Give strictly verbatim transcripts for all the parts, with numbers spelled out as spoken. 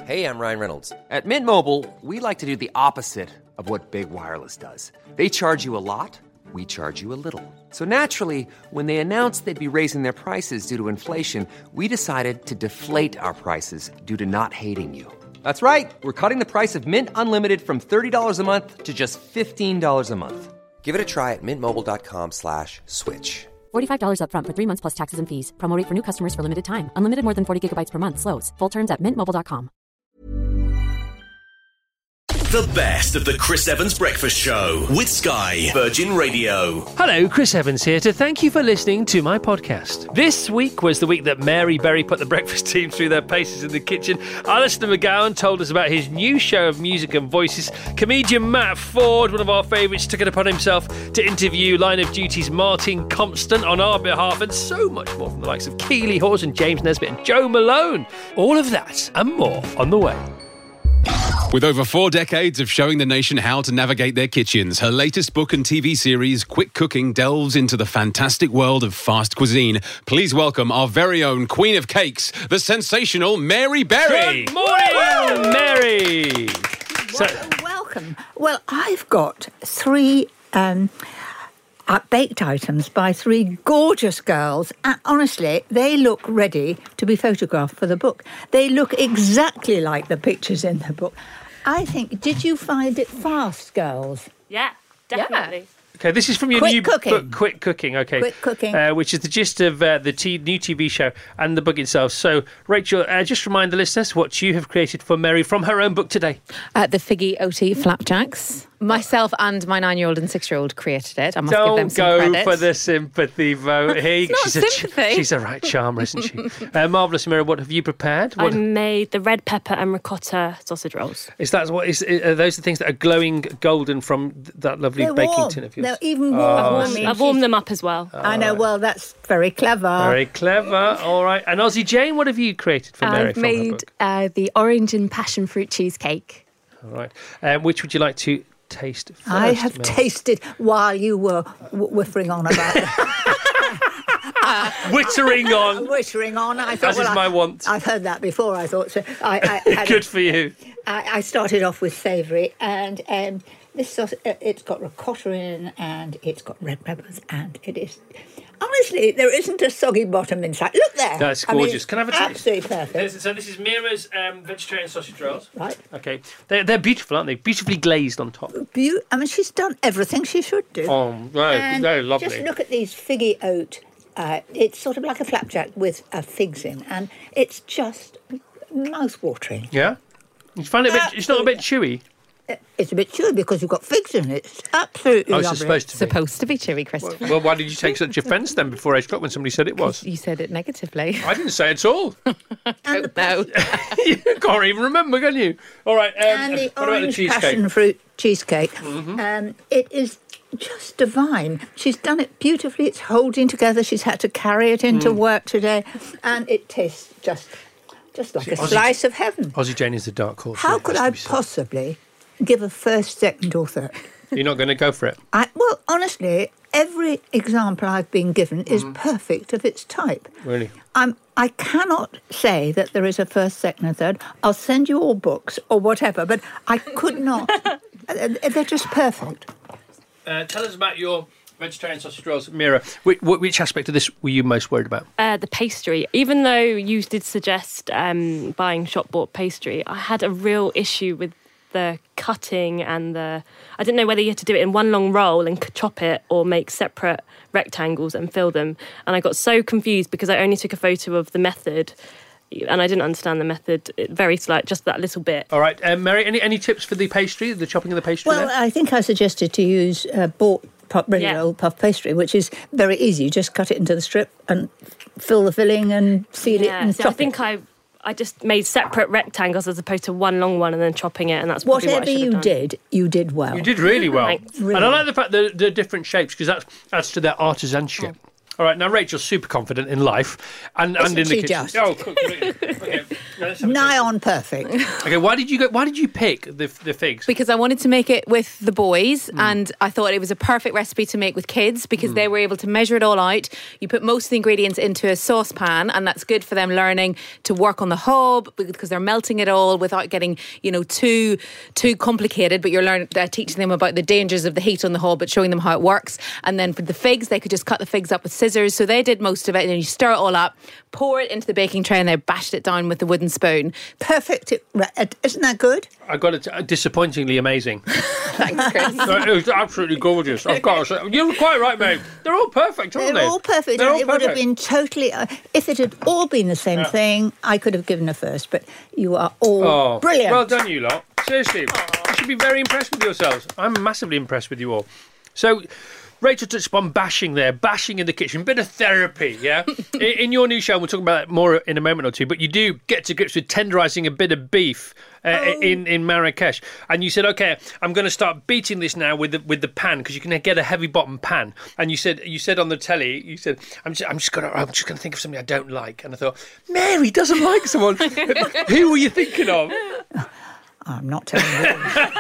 Hey, I'm Ryan Reynolds. At Mint Mobile, we like to do the opposite of what Big Wireless does. They charge you a lot, we charge you a little. So naturally, when they announced they'd be raising their prices due to inflation, we decided to deflate our prices due to not hating you. That's right. We're cutting the price of Mint Unlimited from thirty dollars a month to just fifteen dollars a month. Give it a try at mintmobile.com slash switch. forty-five dollars up front for three months plus taxes and fees. Promo rate for new customers for limited time. Unlimited more than forty gigabytes per month. Slows full terms at mint mobile dot com. The best of the Chris Evans Breakfast Show with Sky Virgin Radio. Hello, Chris Evans here to thank you for listening to my podcast. This week was the week that Mary Berry put the breakfast team through their paces in the kitchen. Alistair McGowan told us about his new show of music and voices. Comedian Matt Ford, one of our favourites, took it upon himself to interview Line of Duty's Martin Constant on our behalf, and so much more from the likes of Keeley Hawes and James Nesbitt and Joe Malone. All of that and more on the way. With over four decades of showing the nation how to navigate their kitchens, her latest book and T V series, Quick Cooking, delves into the fantastic world of fast cuisine. Please welcome our very own Queen of Cakes, the sensational Mary Berry. Good morning, Mary. So, welcome. Well, I've got three um, uh, baked items by three gorgeous girls, and honestly, they look ready to be photographed for the book. They look exactly like the pictures in the book. I think, did you find it fast, girls? Yeah, definitely. Yeah. Okay, this is from your Quick new Cooking. book, Quick Cooking. Okay, Quick Cooking, uh, which is the gist of uh, the t- new T V show and the book itself. So, Rachel, uh, just remind the listeners what you have created for Mary from her own book today. Uh, the Figgy O T Flapjacks. Myself and my nine-year-old and six-year-old created it. I must Don't give them some go credit. for the sympathy vote. Hey, It's she's not a sympathy. she's a right charmer, isn't she? uh, Marvellous, Mary. What have you prepared? I What, made the red pepper and ricotta sausage rolls. is that what is? Are those the things that are glowing golden from th- that lovely They're baking warm. tin of yours? They're even Oh, warmer. I've I warmed, mean, I've warmed them up as well. I know, well, that's very clever. Very clever. All right. And Ozzy Jane, what have you created for Mary I've from her made book? uh, the orange and passion fruit cheesecake. All right. Um, which would you like to taste first? I have Mary? tasted while you were w- whiffering on about it. Whittering on. Whittering on. I thought, As well, is I- my want. I've heard that before, I thought. So I, I had Good a- for you. I, I started off with savoury, and um, this sauce, uh, it's got ricotta in, and it's got red peppers, and it is... Honestly, there isn't a soggy bottom inside. Look there. That's I mean, gorgeous. Can I have a taste? Absolutely perfect. This- So this is Mira's um, vegetarian sausage rolls. Right. Okay. They're, they're beautiful, aren't they? Beautifully glazed on top. Beau- I mean, she's done everything she should do. Oh, very, And very lovely. Just look at these figgy oat. Uh, it's sort of like a flapjack with uh, figs in, and it's just mouth-watering. Yeah? You find it a bit, it's not a bit chewy? It's a bit chewy because you've got figs in it. It's absolutely Oh, lovely. it's supposed to be. Supposed to be chewy, Christopher. Well, why did you take such offence then before eight o'clock when somebody said it was? You said it negatively. I didn't say it at all. And the, No. You can't even remember, can you? All right. Um, and the what about the orange cheesecake? passion fruit cheesecake. Um, it is just divine. She's done it beautifully. It's holding together. She's had to carry it into Mm. work today, and it tastes just, just like a Aussie- slice of heaven. Aussie Jane is the dark horse. How It could has to I be said. possibly give a first, second, or third? You're not going to go for it? I, well, honestly, every example I've been given is Mm. perfect of its type. Really? I'm, I cannot say that there is a first, second, and third. I'll send you all books or whatever, but I could not. Uh, They're just perfect. Uh, tell us about your vegetarian sausage rolls, Mira. Which, which aspect of this were you most worried about? Uh, the pastry. Even though you did suggest um, buying shop-bought pastry, I had a real issue with the cutting and the... I didn't know whether you had to do it in one long roll and chop it or make separate rectangles and fill them. And I got so confused because I only took a photo of the method and I didn't understand the method. It very slight, just that little bit. All right. Um, Mary, any, any tips for the pastry, the chopping of the pastry Well, there? I think I suggested to use uh, bought puff, really Yeah. old puff pastry, which is very easy. You just cut it into the strip and fill the filling and seal it Yeah, and so chop I think it. I I just made separate rectangles as opposed to one long one and then chopping it, and that's probably Whatever what I should have you done. did, you did well. You did really well. Thanks. And I like the fact that they're different shapes because that adds to their artisanship. All right, now Rachel's super confident in life and, and in the she kitchen. just? Oh, cool. Okay. Now let's have a Nigh taste. on perfect. Okay, why did you go? Why did you pick the the figs? Because I wanted to make it with the boys, Mm. and I thought it was a perfect recipe to make with kids because mm. they were able to measure it all out. You put most of the ingredients into a saucepan, and that's good for them learning to work on the hob because they're melting it all without getting, you know, too too complicated. But you're learning, uh, teaching them about the dangers of the heat on the hob, but showing them how it works. And then for the figs, they could just cut the figs up with scissors. So they did most of it, and then you stir it all up, pour it into the baking tray, and they bashed it down with the wooden spoon. Perfect. Isn't that good? I got it. Uh, disappointingly amazing. Thanks, Chris. Uh, it was absolutely gorgeous. I've got to say, you're quite right, mate. They're all perfect, aren't They're they? all perfect. They're and all it would have perfect. been totally... Uh, if it had all been the same Yeah. thing, I could have given a first, but you are all Oh, brilliant. well done, you lot. Seriously, you should be very impressed with yourselves. I'm massively impressed with you all. So, Rachel touched upon bashing there, bashing in the kitchen, bit of therapy, yeah? in, in your new show, and we'll talk about that more in a moment or two, but you do get to grips with tenderising a bit of beef uh, Oh. in, in Marrakesh. And you said, OK, I'm going to start beating this now with the, with the pan, because you can get a heavy bottom pan. And you said you said on the telly, you said, I'm just, I'm just going to I'm just going to think of something I don't like. And I thought, Mary doesn't like someone. Who were you thinking of? I'm not telling you.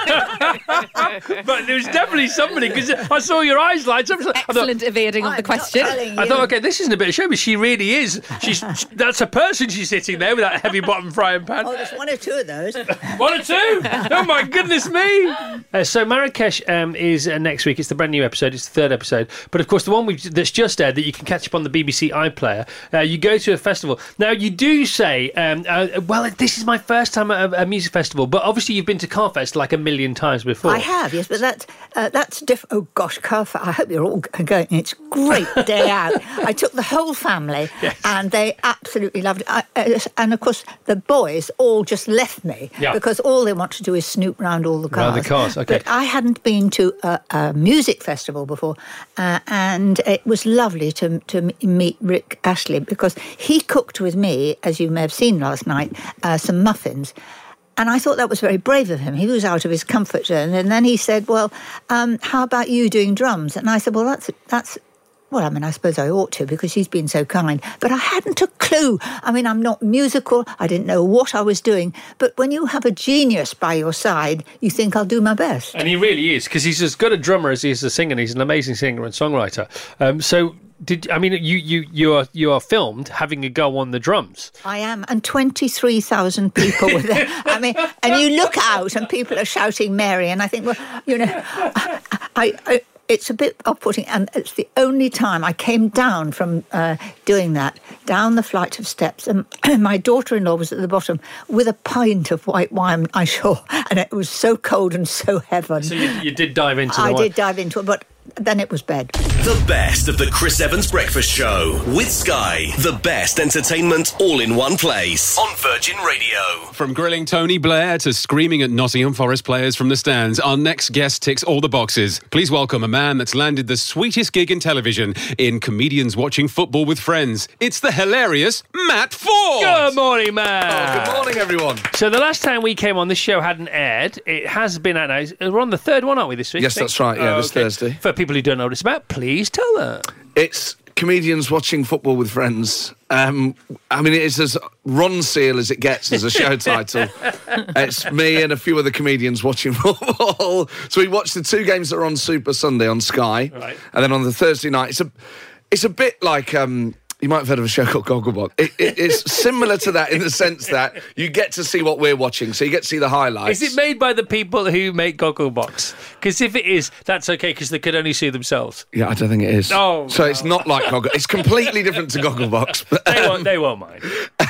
But there was definitely somebody, because I saw your eyes light up. I thought, Excellent evading of I'm the not question. telling I you. thought, okay, this isn't a bit of show, but she really is. She's that's a person she's sitting there with that heavy bottom frying pan. Oh, there's one or two of those. One or two? Oh my goodness me! Uh, so Marrakesh um, is uh, next week. It's the brand new episode. It's the third episode. But of course, the one we've, that's just aired that you can catch up on the B B C iPlayer. Uh, you go to a festival. Now you do say, um, uh, well, this is my first time at a, a music festival. But obviously, you've been to Carfest like a million times before. I have, yes, but that's uh, that's different. Oh gosh, Carfa, I hope you're all g- going. It's a great day out. I took the whole family, Yes. and they absolutely loved it. I, uh, and of course, the boys all just left me Yeah. because all they want to do is snoop round all the cars. Round the cars, okay. But I hadn't been to a, a music festival before, uh, and it was lovely to to m- meet Rick Ashley because he cooked with me, as you may have seen last night, uh, some muffins. And I thought that was very brave of him. He was out of his comfort zone. And then he said, well, um, how about you doing drums? And I said, well, that's, that's, well, I mean, I suppose I ought to because he's been so kind. But I hadn't a clue. I mean, I'm not musical. I didn't know what I was doing. But when you have a genius by your side, you think I'll do my best. And he really is, because he's as good a drummer as he is a singer. He's an amazing singer and songwriter. Um, so, did I mean you you you are you are filmed having a go on the drums? I am, and twenty-three thousand people were there. I mean, and you look out and people are shouting Mary, and I think, well, you know, I, I, I it's a bit off-putting, and it's the only time I came down from uh, doing that, down the flight of steps, and my daughter-in-law was at the bottom with a pint of white wine, I'm sure, and it was so cold and so heaven. So you, you did dive into the I wine. did dive into it, but then it was bed. The best of the Chris Evans Breakfast Show with Sky. The best entertainment all in one place on Virgin Radio. From grilling Tony Blair to screaming at Nottingham Forest players from the stands, our next guest ticks all the boxes. Please welcome a man that's landed the sweetest gig in television in Comedians Watching Football with Friends. It's the hilarious Matt Ford! Good morning, man. Good morning, everyone. So the last time we came on, this show hadn't aired. It has been out now. We're on the third one, aren't we, this week? Yes, I think? that's right. Yeah, Oh, this okay. Thursday. For people who don't know what it's about, please tell them. It's Comedians Watching Football with Friends. Um, I mean, it's as Ron Seal as it gets as a show title. It's me and a few other comedians watching football. So we watch the two games that are on Super Sunday on Sky. Right. And then on the Thursday night, it's a, it's a bit like... Um, you might have heard of a show called Gogglebox. It, it, it's similar to that in the sense that you get to see what we're watching, so you get to see the highlights. Is it made by the people who make Gogglebox? Because if it is, that's okay, because they could only see themselves. Yeah, I don't think it is. Oh, so no. it's not like Goggle. It's completely different to Gogglebox. But, They um, won't, they won't mind.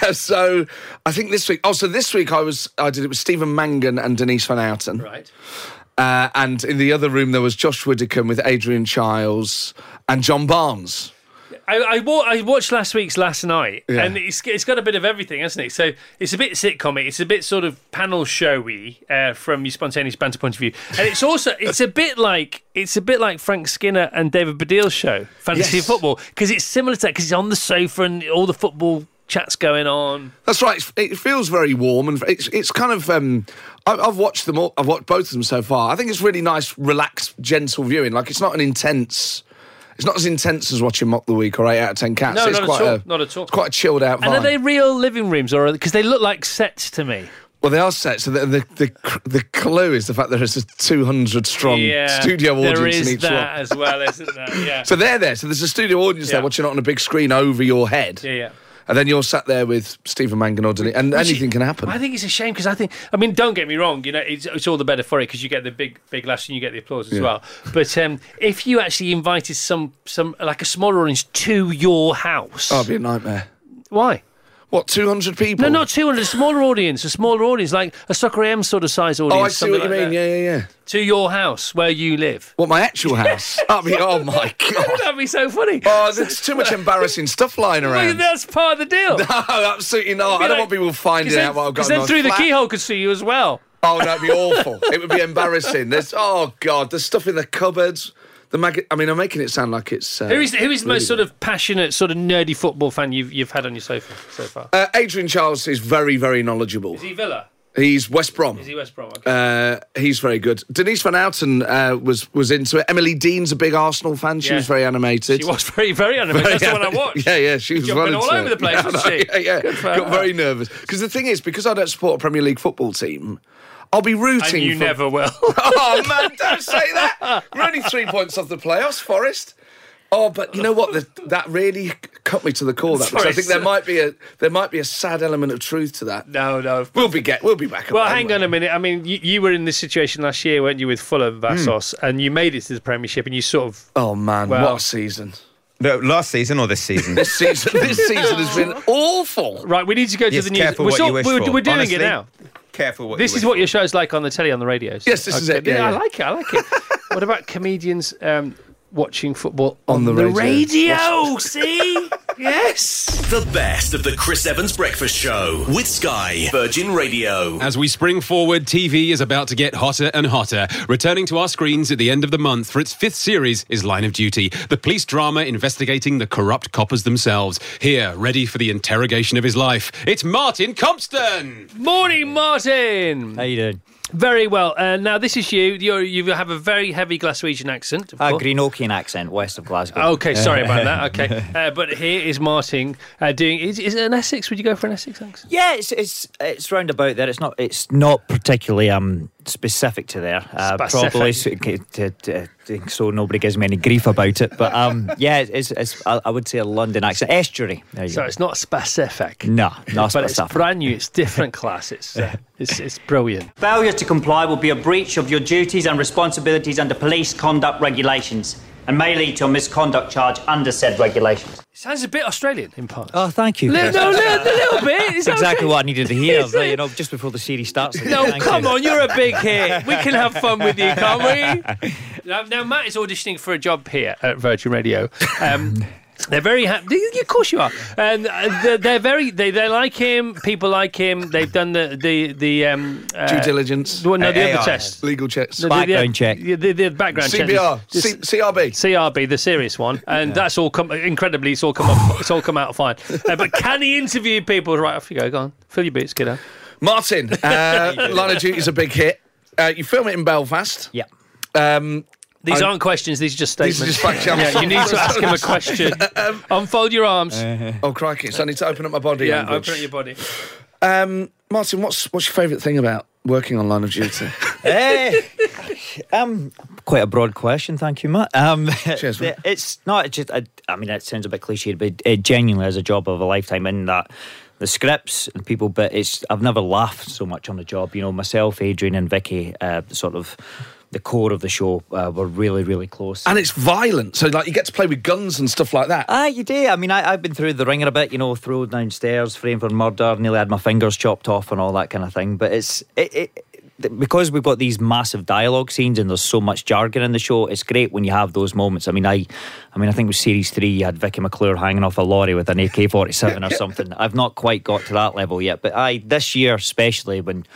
so I think this week. Oh, so this week I was. I did it with Stephen Mangan and Denise Van Outen. Right. Uh, and in the other room there was Josh Widdicombe with Adrian Chiles and John Barnes. I, I, wa- I watched last week's last night, Yeah. and it's it's got a bit of everything, hasn't it? So it's a bit sitcom-y, it's a bit sort of panel showy uh, from your spontaneous banter point of view, and it's also it's a bit like it's a bit like Frank Skinner and David Baddiel's show, Fantasy Yes. Football, because it's similar to that, because it's on the sofa and all the football chat's going on. That's right. It's, it feels very warm and it's it's kind of. Um, I, I've watched them all. I've watched both of them so far. I think it's really nice, relaxed, gentle viewing. Like it's not an intense. It's not as intense as watching Mock the Week or eight out of ten Cats. No, it's not quite at all. A, not at all. It's quite a chilled out vibe. And are they real living rooms, or because they look like sets to me? Well, they are sets. So the, the the the clue is the fact there is a two hundred strong Yeah, studio audience there is in each that one. as well, isn't there? Yeah. So they're there. So there's a studio audience Yeah. there watching it on a big screen over your head. Yeah, yeah. And then you're sat there with Stephen Manganod, and, and Which anything is- can happen. I think it's a shame because I think, I mean, don't get me wrong, you know, it's, it's all the better for it because you get the big, big laughs and you get the applause as Yeah. well. But um, if you actually invited some, some like a smaller audience to your house, Oh, it'd be a nightmare. why? What, two hundred people? No, not two hundred. A smaller audience, a smaller audience, like a Soccer A M sort of size audience. Oh, I see something what you like mean. that. Yeah, yeah, yeah. To your house where you live. What, my actual house? I mean, oh my God. That'd be so funny. Oh, there's too much embarrassing stuff lying Well, around. that's part of the deal. No, absolutely not. I don't want people finding out what I've got. Because in then my through the flat. keyhole could see you as well. Oh, no, it'd be awful. It would be embarrassing. There's, oh God, there's stuff in the cupboards. The mag- I mean, I'm making it sound like it's. Uh, Who is who is the really most sort of passionate, sort of nerdy football fan you've you've had on your sofa so far? Uh, Adrian Charles is very, very knowledgeable. Is he Villa? He's West Brom. Is he West Brom? Okay. Uh, he's very good. Denise Van Outen uh, was was into it. Emily Dean's a big Arsenal fan. She Yeah. was very animated. She was very, very animated. That's the one I watched. Yeah, yeah, she was Jumping well all into over it. the place, Yeah, wasn't I know, she? Yeah, yeah. Good for Got her. very nervous because the thing is, because I don't support a Premier League football team, I'll be rooting. And you for... never will. Oh man, don't say that. We're only three points off the playoffs, Forest. Oh, but you know what? The, that really cut me to the core. That because I Sorry, think there sir. might be a there might be a sad element of truth to that. No, no. We'll be get we'll be back. Well, up, hang won't on a minute. I mean, you, you were in this situation last year, weren't you, with Fulham, Vassos, and you made it to the Premiership, and you sort of. we? Oh man, Well- what a season! No, last season or this season? This season, this season has been awful. Right, we need to go to Yes, the news. careful we're, what sort- you wish we're, for. we're doing Honestly, it now. Careful what This you is wish what for. your show's like on the telly, on the radios. Yes, this is it. Yeah, I yeah. like it. I like it. What about comedians um, watching football On on, the the radio. radio? See? Yes. The best of the Chris Evans Breakfast Show with Sky Virgin Radio. As we spring forward, T V is about to get hotter and hotter. Returning to our screens at the end of the month for its fifth series is Line of Duty, the police drama investigating the corrupt coppers themselves. Here, ready for the interrogation of his life, it's Martin Compston! Morning, Martin. How you doing? Very well. Uh, now, this is you. You're, you have a very heavy Glaswegian accent. Of A course. Greenokian accent, west of Glasgow. Okay, sorry about that. Okay, uh, but here is Martin uh, doing. Is, is it an Essex? Would you go for an Essex accent? Yeah, it's it's it's round about there. It's not it's not particularly um specific to there. Uh, Specific. Probably so, to, to, to, so nobody gives me any grief about it. But um yeah, it's, it's I I would say a London accent. Estuary. There you So go. it's not specific. No, not but it's specific. brand new. It's different class. It's uh, it's, it's brilliant. Failure to comply will be a breach of your duties and responsibilities under police conduct regulations and may lead to a misconduct charge under said regulations. It sounds a bit Australian in parts. Oh, thank you. Li- no, li- a little bit. It's That's exactly okay. what I needed to hear. Is it? You know, just before the series starts. No, Thank come you. on, you're a big hit. We can have fun with you, can't we? Now, now Matt is auditioning for a job here at Virgin Radio. Um, they're very happy. Of course you are. And uh, they're, they're very. They, they like him. People like him. They've done the the the um, uh, Due diligence. Well, no, the A I. other test. Legal checks. The- the- Background the, check. The, the, the background C check. B R. The- C- CRB. C R B, the serious one, and that's all come incredibly. It's all come up. It's all come out fine. Uh, but can he interview people? Right, off you go. Go on, fill your boots, kiddo. Martin, uh, Line of Duty is a big hit. Uh, you film it in Belfast. Yeah. Um, These I- aren't questions. These are just These statements. are just facts. Yeah, you need to ask him a question. Unfold your arms. Oh crikey! So I need to open up my body. yeah, language. open up your body. Um, Martin, what's what's your favourite thing about working on Line of Duty? Eh, um, quite a broad question, thank you, Matt. Um, Cheers, mate. It's not just. I, I mean, it sounds a bit cliched, but it genuinely is a job of a lifetime. In that, the scripts and people, but it's. I've never laughed so much on the job. You know, myself, Adrian, and Vicky, uh, sort of. The core of the show uh, were really, really close. And it's violent, so like you get to play with guns and stuff like that. Ah, you do. I mean, I, I've been through the ringer a bit, you know, thrown downstairs, framed for murder, nearly had my fingers chopped off and all that kind of thing. But it's it, it because we've got these massive dialogue scenes and there's so much jargon in the show. It's great when you have those moments. I mean, I, I mean, I think with series three, you had Vicky McClure hanging off a lorry with an A K forty-seven or something. I've not quite got to that level yet, but I this year especially when.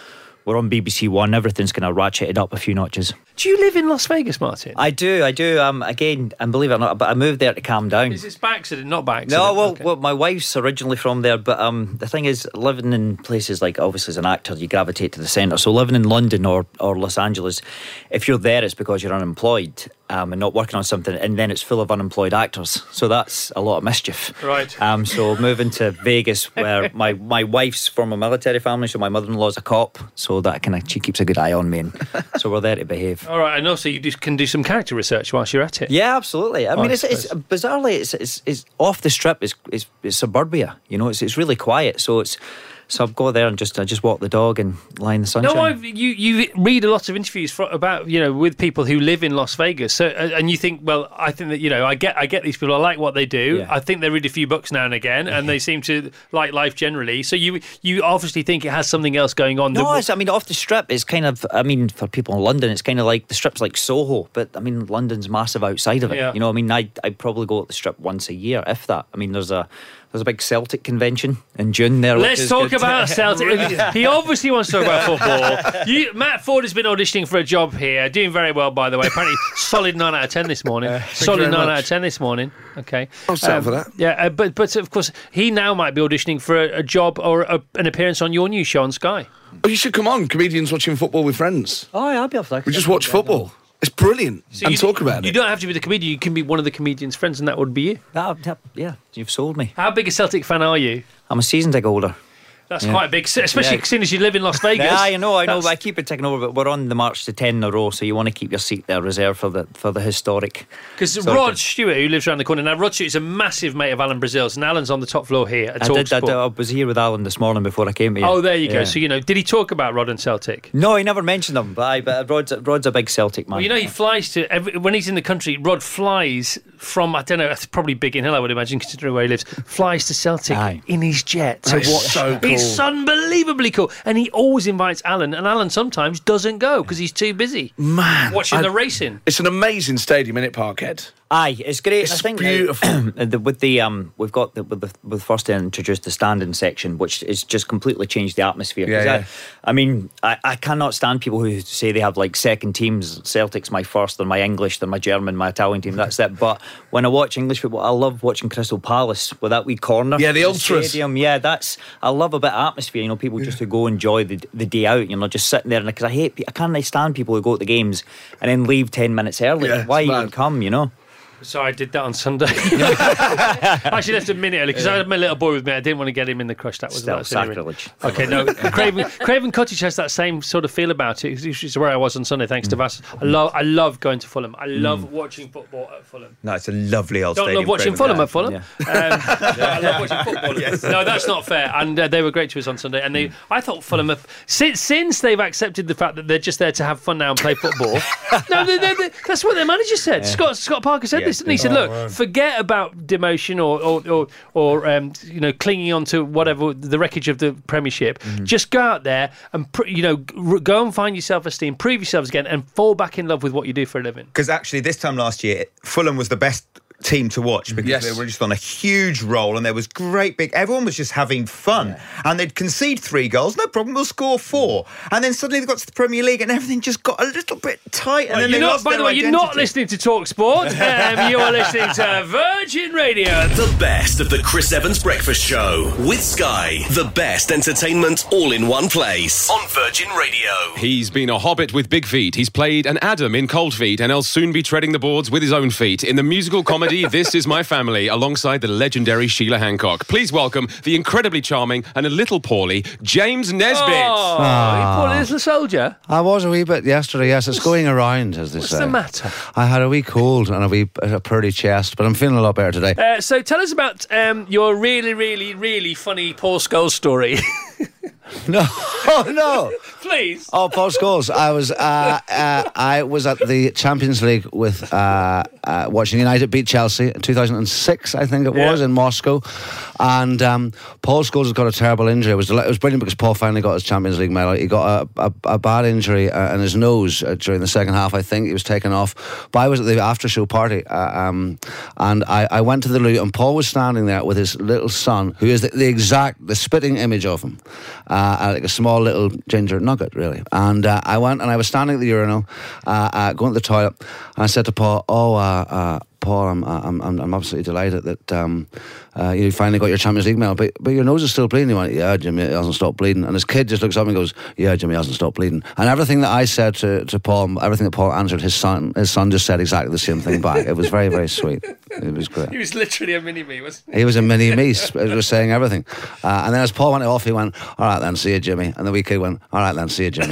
we're on B B C One. Everything's kind of ratcheted up a few notches. Do you live in Las Vegas, Martin? I do, I do. Um, again, and believe it or not, but I moved there to calm down. Is this by accident, not by accident? No, well, Okay. well, my wife's originally from there, but um, the thing is, living in places like, obviously as an actor, you gravitate to the centre. So living in London or, or Los Angeles, if you're there, it's because you're unemployed um, and not working on something, and then it's full of unemployed actors. So that's a lot of mischief. Right. Um, so moving to Vegas, where my, my wife's from a military family, so my mother-in-law's a cop, so that kind of, she keeps a good eye on me, and so we're there to behave. All right, and also you do, can do some character research whilst you're at it. Yeah, absolutely. I Oh, mean, I it's, it's bizarrely, it's, it's it's off the strip. It's it's, it's suburbia. You know, it's it's really quiet. So it's so I'll go there and just I just walk the dog and lie in the sunshine. No, I've, you you read a lot of interviews for, about you know with people who live in Las Vegas. So uh, and you think, well, I think that you know I get I get these people. I like what they do. Yeah. I think they read a few books now and again, and they seem to like life generally. So you you obviously think it has something else going on. No, that, it's, I mean, off the strip is kind of, I mean, for people in London, it's kind of like, the strip's like Soho, but I mean, London's massive outside of it. Yeah. You know, I mean, I I probably go to the strip once a year, if that. I mean, there's a there's a big Celtic convention in June there. which Let's is talk good. about Celtic. He obviously wants to talk about football. You, Matt Ford has been auditioning for a job here, doing very well, by the way. Apparently, solid nine out of ten this morning. you solid very nine much. out of ten this morning. Okay, I'll settle for that. Yeah, uh, but but of course, he now might be auditioning for a, a job or a, an appearance on your new show on Sky. Oh, you should come on, Comedians Watching Football with Friends. Oh, yeah, I'll be off there. We just watch football. It's brilliant. So and you, talk about You it. don't have to be the comedian. You can be one of the comedian's friends, and that would be you. That, that, yeah, you've sold me. How big a Celtic fan are you? I'm a season ticket holder. That's Yeah. quite big, especially Yeah. seeing as you live in Las Vegas. Yeah, I know, I know, That's- but I keep it ticking over. But we're on the march to ten in a row, so you want to keep your seat there reserved for the for the historic. Because sort of Rod thing. Stewart, who lives around the corner now, Rod Stewart is a massive mate of Alan Brazil's, and Alan's on the top floor here at I Talk did, I, Sport. did, I was here with Alan this morning before I came here. Oh, there you go. Yeah. So you know, did he talk about Rod and Celtic? No, he never mentioned them, but, I, but Rod's, Rod's a big Celtic man. Well, you know, he flies to every, when he's in the country. Rod flies from I don't know, probably Biggin Hill, I would imagine, considering where he lives. Flies to Celtic Aye. in his jet to That's watch. so cool. It's unbelievably cool, and he always invites Alan, and Alan sometimes doesn't go because he's too busy Man, watching I- the racing. It's an amazing stadium, innit, Parkhead? Aye, it's great. It's I think beautiful. Uh, the, with the um, we've got the, with the with first introduced the standing section, which has just completely changed the atmosphere. 'Cause Yeah, I, yeah. I mean, I, I cannot stand people who say they have like second teams. Celtic's my first, they're my English, they're my German, my Italian team. That's it. But when I watch English football, I love watching Crystal Palace with that wee corner. Yeah, the in ultras. stadium. Yeah, that's I love a bit of atmosphere. You know, people just who go enjoy the the day out. You know, just sitting there, and because I hate, I can't stand people who go to the games and then leave ten minutes early. Yeah, Why it's even mad. come? You know. So I did that on Sunday. I actually left a minute early because I had my little boy with me. I didn't want to get him in the crush. That was Still that's the only sacrilege. reason. Okay, no. Craven, Craven Cottage has that same sort of feel about it. Which is where I was on Sunday, thanks to Vass. I love, I love going to Fulham. I love watching football at Fulham. No, it's a lovely old Don't stadium. love watching Craven. Fulham at Fulham. Yeah. Um, no, I love watching football. No, that's not fair. And uh, they were great to us on Sunday. And they, I thought Fulham, have, since since they've accepted the fact that they're just there to have fun now and play football. no, they, they, they, that's what their manager said. Scott Scott Parker said Yeah. this, didn't he? He said, "Look, forget about demotion or or or, or um, you know clinging on to whatever the wreckage of the Premiership. Just go out there and pr- you know g- go and find your self-esteem, prove yourselves again, and fall back in love with what you do for a living." Because actually, this time last year, Fulham was the best team to watch because Yes. they were just on a huge roll and there was great big everyone was just having fun and they'd concede three goals, no problem, we'll score four, and then suddenly they got to the Premier League and everything just got a little bit tight and Well, then you're they not, lost by their the way, you're identity. not listening to Talk Sport. um, you are listening to Virgin Radio. The best of the Chris Evans Breakfast Show with Sky. The best entertainment all in one place on Virgin Radio. He's been a hobbit with big feet. He's played an Adam in Cold Feet, and he'll soon be treading the boards with his own feet. In the musical comedy This Is My Family, alongside the legendary Sheila Hancock. Please welcome the incredibly charming and a little poorly James Nesbitt. Oh, you poor little soldier. I was a wee bit yesterday, yes. It's going around, as they What's say. the matter? I had a wee cold and a wee a purdy chest, but I'm feeling a lot better today. Uh, so tell us about um, your really, really, really funny Paul Scholes story. No, oh no. Please. Oh, Paul Scholes. I was uh, uh, I was at the Champions League with uh, uh, watching United beat Chelsea in two thousand six, I think it Yeah. was, in Moscow. And um, Paul Scholes has got a terrible injury. It was, it was brilliant because Paul finally got his Champions League medal. He got a, a, a bad injury uh, in his nose uh, during the second half, I think. He was taken off. But I was at the after-show party uh, um, and I, I went to the loo and Paul was standing there with his little son, who is the, the exact, the spitting image of him. Uh, uh, like a small little ginger nugget, really. And uh, I went and I was standing at the urinal, uh, uh, going to the toilet, and I said to Paul, "Oh, uh, uh, Paul, I'm, I'm, I'm, I'm absolutely delighted that um, uh, you finally got your Champions League medal, but, but your nose is still bleeding." He went, "Yeah, Jimmy, it hasn't stopped bleeding." And his kid just looks up and goes, "Yeah, Jimmy, it hasn't stopped bleeding." And everything that I said to, to Paul, everything that Paul answered, his son, his son just said exactly the same thing back. It was very, very sweet. It was great. He was literally a mini-me, wasn't he? He was a mini-me, he was saying everything. Uh, and then as Paul went off, he went, "All right then, see you, Jimmy." And the wee kid went, "All right then, see you, Jimmy."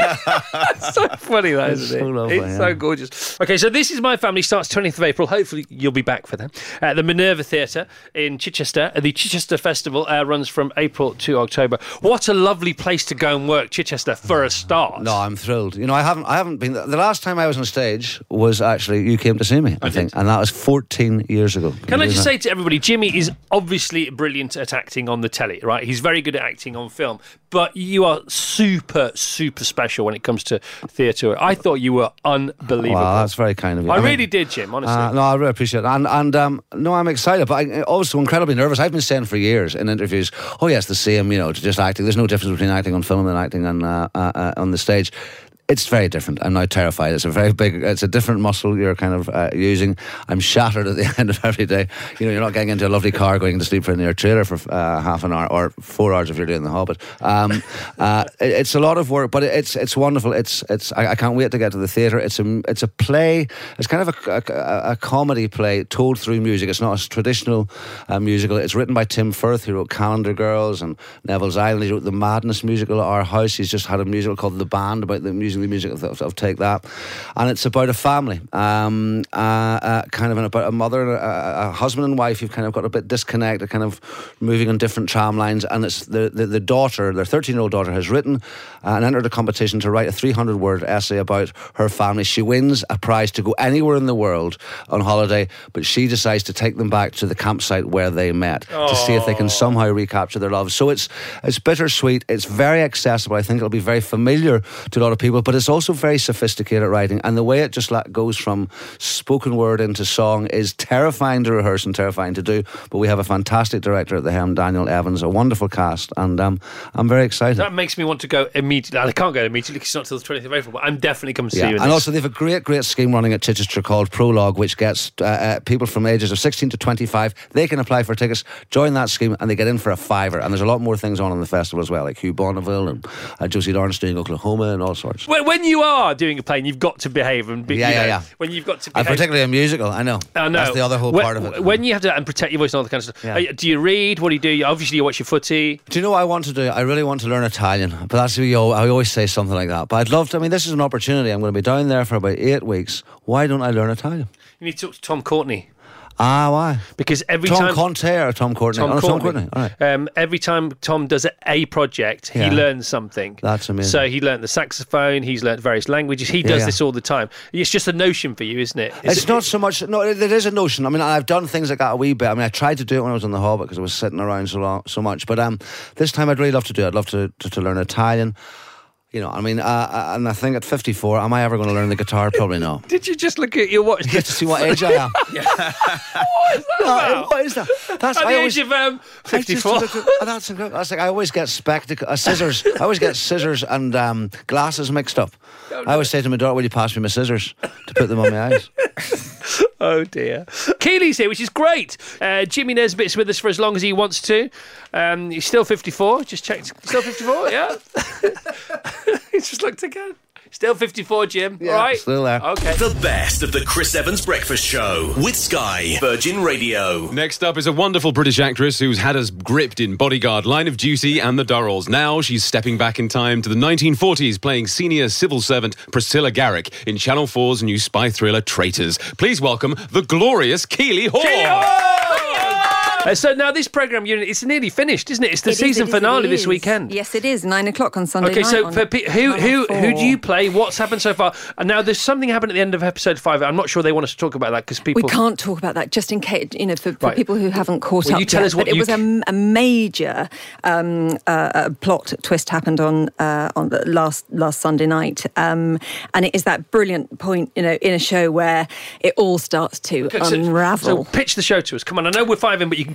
So funny, that, It's isn't so it? lovely, It's yeah. so gorgeous. Okay, so This Is My Family starts twentieth of April. Hopefully you'll be back for that. At the Minerva Theatre in Chichester. The Chichester Festival uh, runs from April to October. What a lovely place to go and work, Chichester, for a start. No, I'm thrilled. You know, I haven't, I haven't been. The last time I was on stage was actually you came to see me, I, I think, and that was fourteen years ago. Can, Can I you just believe say to everybody, Jimmy is obviously brilliant at acting on the telly, right? He's very good at acting on film, but you are super, super special when it comes to theatre. I thought you were unbelievable. Wow, that's very kind of you. I, I mean, really did, Jim, honestly. Uh, no, I really appreciate it. And, and um, no, I'm excited, but I'm also incredibly nervous. I've been saying for years in interviews, oh, yes, the same, you know, to just acting. There's no difference between acting on film and acting on, uh, uh, uh, on the stage. It's very different. I'm now terrified. It's a very big, it's a different muscle you're kind of uh, using. I'm shattered at the end of every day. You know, you're not getting into a lovely car going to sleep in your trailer for uh, half an hour or four hours if you're doing The Hobbit. Um, uh, it, it's a lot of work, but it's it's wonderful. It's it's. I, I can't wait to get to the theatre. It's a it's a play. It's kind of a, a, a comedy play told through music. It's not a traditional uh, musical. It's written by Tim Firth, who wrote Calendar Girls and Neville's Island. He wrote the Madness musical, Our House. He's just had a musical called The Band about the music. The music of, of, of Take That, and it's about a family, um, uh, uh, kind of about a mother, a, a husband and wife who've kind of got a bit disconnected, kind of moving on different tram lines, and it's the, the, the daughter, their thirteen-year-old daughter, has written uh, and entered a competition to write a three hundred word essay about her family. She wins a prize to go anywhere in the world on holiday, but she decides to take them back to the campsite where they met Aww. to see if they can somehow recapture their love. So it's it's bittersweet. It's very accessible. I think it'll be very familiar to a lot of people, but it's also very sophisticated writing, and the way it just like goes from spoken word into song is terrifying to rehearse and terrifying to do. But we have a fantastic director at the helm, Daniel Evans, a wonderful cast, and um, I'm very excited. That makes me want to go immediately. I can't go immediately because it's not till the twentieth of April, but I'm definitely coming to Yeah, see you in and this. also they have a great, great scheme running at Chichester called Prologue, which gets uh, uh, people from ages of sixteen to twenty-five. They can apply for tickets, join that scheme, and they get in for a fiver. And there's a lot more things on in the festival as well, like Hugh Bonneville and uh, Josie Lawrence doing Oklahoma and all sorts. When, when you are doing a play, and you've got to behave and be, Yeah, you yeah, know, yeah. When you've got to And behave, particularly a musical, I know. I know. That's the other whole when, part of it. When you have to and protect your voice and all that kind of stuff. Yeah. Uh, do you read? What do you do? Obviously, you watch your footy. Do you know what I want to do? I really want to learn Italian, but that's I always say something like that. But I'd love to. I mean, this is an opportunity. I'm going to be down there for about eight weeks. Why don't I learn Italian? You need to talk to Tom Courtney. Ah, why? Because every Tom time Conte or Tom Courtney? Tom oh, no, Courtney. Tom Courtney. All right. Um, every time Tom does a project, Yeah. he learns something. That's amazing. So he learned the saxophone. He's learned various languages. He does yeah. this all the time. It's just a notion for you, isn't it? Is It's it- not so much. No, it, it is a notion. I mean, I've done things like that a wee bit. I mean, I tried to do it when I was on The Hobbit because I was sitting around so long, so much. But um, this time, I'd really love to do it. I'd love to to, to learn Italian. You know, I mean, uh, and I think at fifty-four, am I ever going to learn the guitar? Probably not. Did you just look at your watch? You get to see what age I am. What is that No, about? what is that? That's At the I age always, of um, I just fifty-four. look at- oh, that's incredible. That's like I always get spectacle, uh, scissors. I always get scissors and um, glasses mixed up. I always say to my daughter, "Will you pass me my scissors to put them on my eyes?" Oh dear. Keely's here, which is great. Uh, Jimmy Nesbitt's with us for as long as he wants to. Um, he's still fifty-four. Just checked. Still fifty-four, yeah? He just looked again. Still fifty-four, Jim. Yeah, all right? still there. Okay. The best of the Chris Evans Breakfast Show with Sky, Virgin Radio. Next up is a wonderful British actress who's had us gripped in Bodyguard, Line of Duty and The Durrells. Now she's stepping back in time to the nineteen forties, playing senior civil servant Priscilla Garrick in Channel four's new spy thriller Traitors. Please welcome the glorious Keely Hall. Keely Hall! Uh, so now this programme, you know, it's nearly finished, isn't it? It's the It is, season it is, finale it this is. weekend. Yes, it is. Nine o'clock on Sunday Okay, night. so on for pe- who who Channel who do four. you play? What's happened so far? And now there's something happened at the end of episode five. I'm not sure they want us to talk about that because people. We can't talk about that just in case, you know, for, for Right. people who haven't caught Well, up you tell yet. us what but it you was c- a, a major um, uh, uh, plot twist happened on uh, on the last last Sunday night, um, and it is that brilliant point, you know, in a show where it all starts to Okay, so- unravel. So pitch the show to us. Come on, I know we're five in, but you can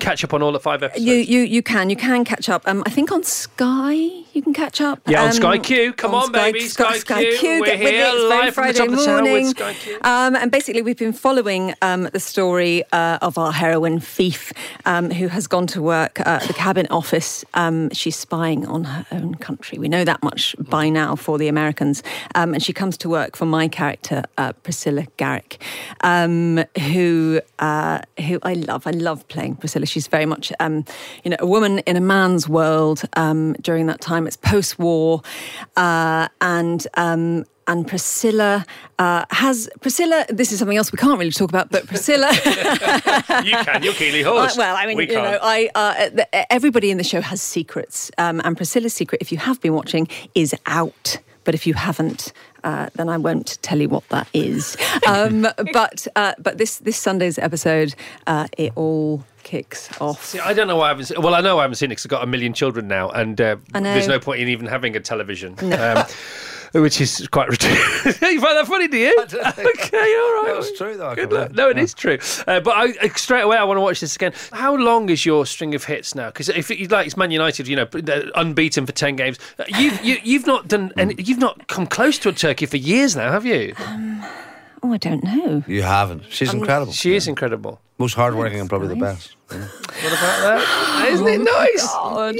catch up on all the five episodes. You you you can you can catch up. Um, I think on Sky you can catch up. Yeah, on um, Sky Q. Come on, Sky, baby. Sky, Sky Q. Q. We're Get with here it. It's very live from the Friday top of the town with morning. Sky Q. Um, and basically, we've been following um, the story uh, of our heroine, Fief, um, who has gone to work uh, at the Cabinet Office. Um, she's spying on her own country. We know that much by now for the Americans. Um, and she comes to work for my character, uh, Priscilla Garrick, um, who uh, who I love. I love playing Priscilla. She's very much, um, you know, a woman in a man's world. Um, during that time, it's post-war, uh, and. Um, And Priscilla uh, has Priscilla. This is something else we can't really talk about, but Priscilla. You can. You're Keeley Horse. Uh, well, I mean, we you can't. know, I uh, the, everybody in the show has secrets, um, and Priscilla's secret, if you have been watching, is out. But if you haven't, uh, then I won't tell you what that is. Um, but uh, but this this Sunday's episode, uh, it all kicks off. See, I don't know why I haven't seen Well, I know I haven't seen it because I've got a million children now, and uh, I know. there's no point in even having a television. No. Um, which is quite ridiculous. You find that funny, do you? Okay, all right. That's true, though. Good luck. No, it is true. Uh, but I, straight away, I want to watch this again. How long is your string of hits now? Because if you like, it's Man United, you know, they're unbeaten for ten games. You've you, you've not done, and you've not come close to a turkey for years now, have you? Um, oh, I don't know. You haven't. She's Um, incredible. She is incredible. Most hardworking and probably the best. Yeah. What about that? Isn't it nice? God.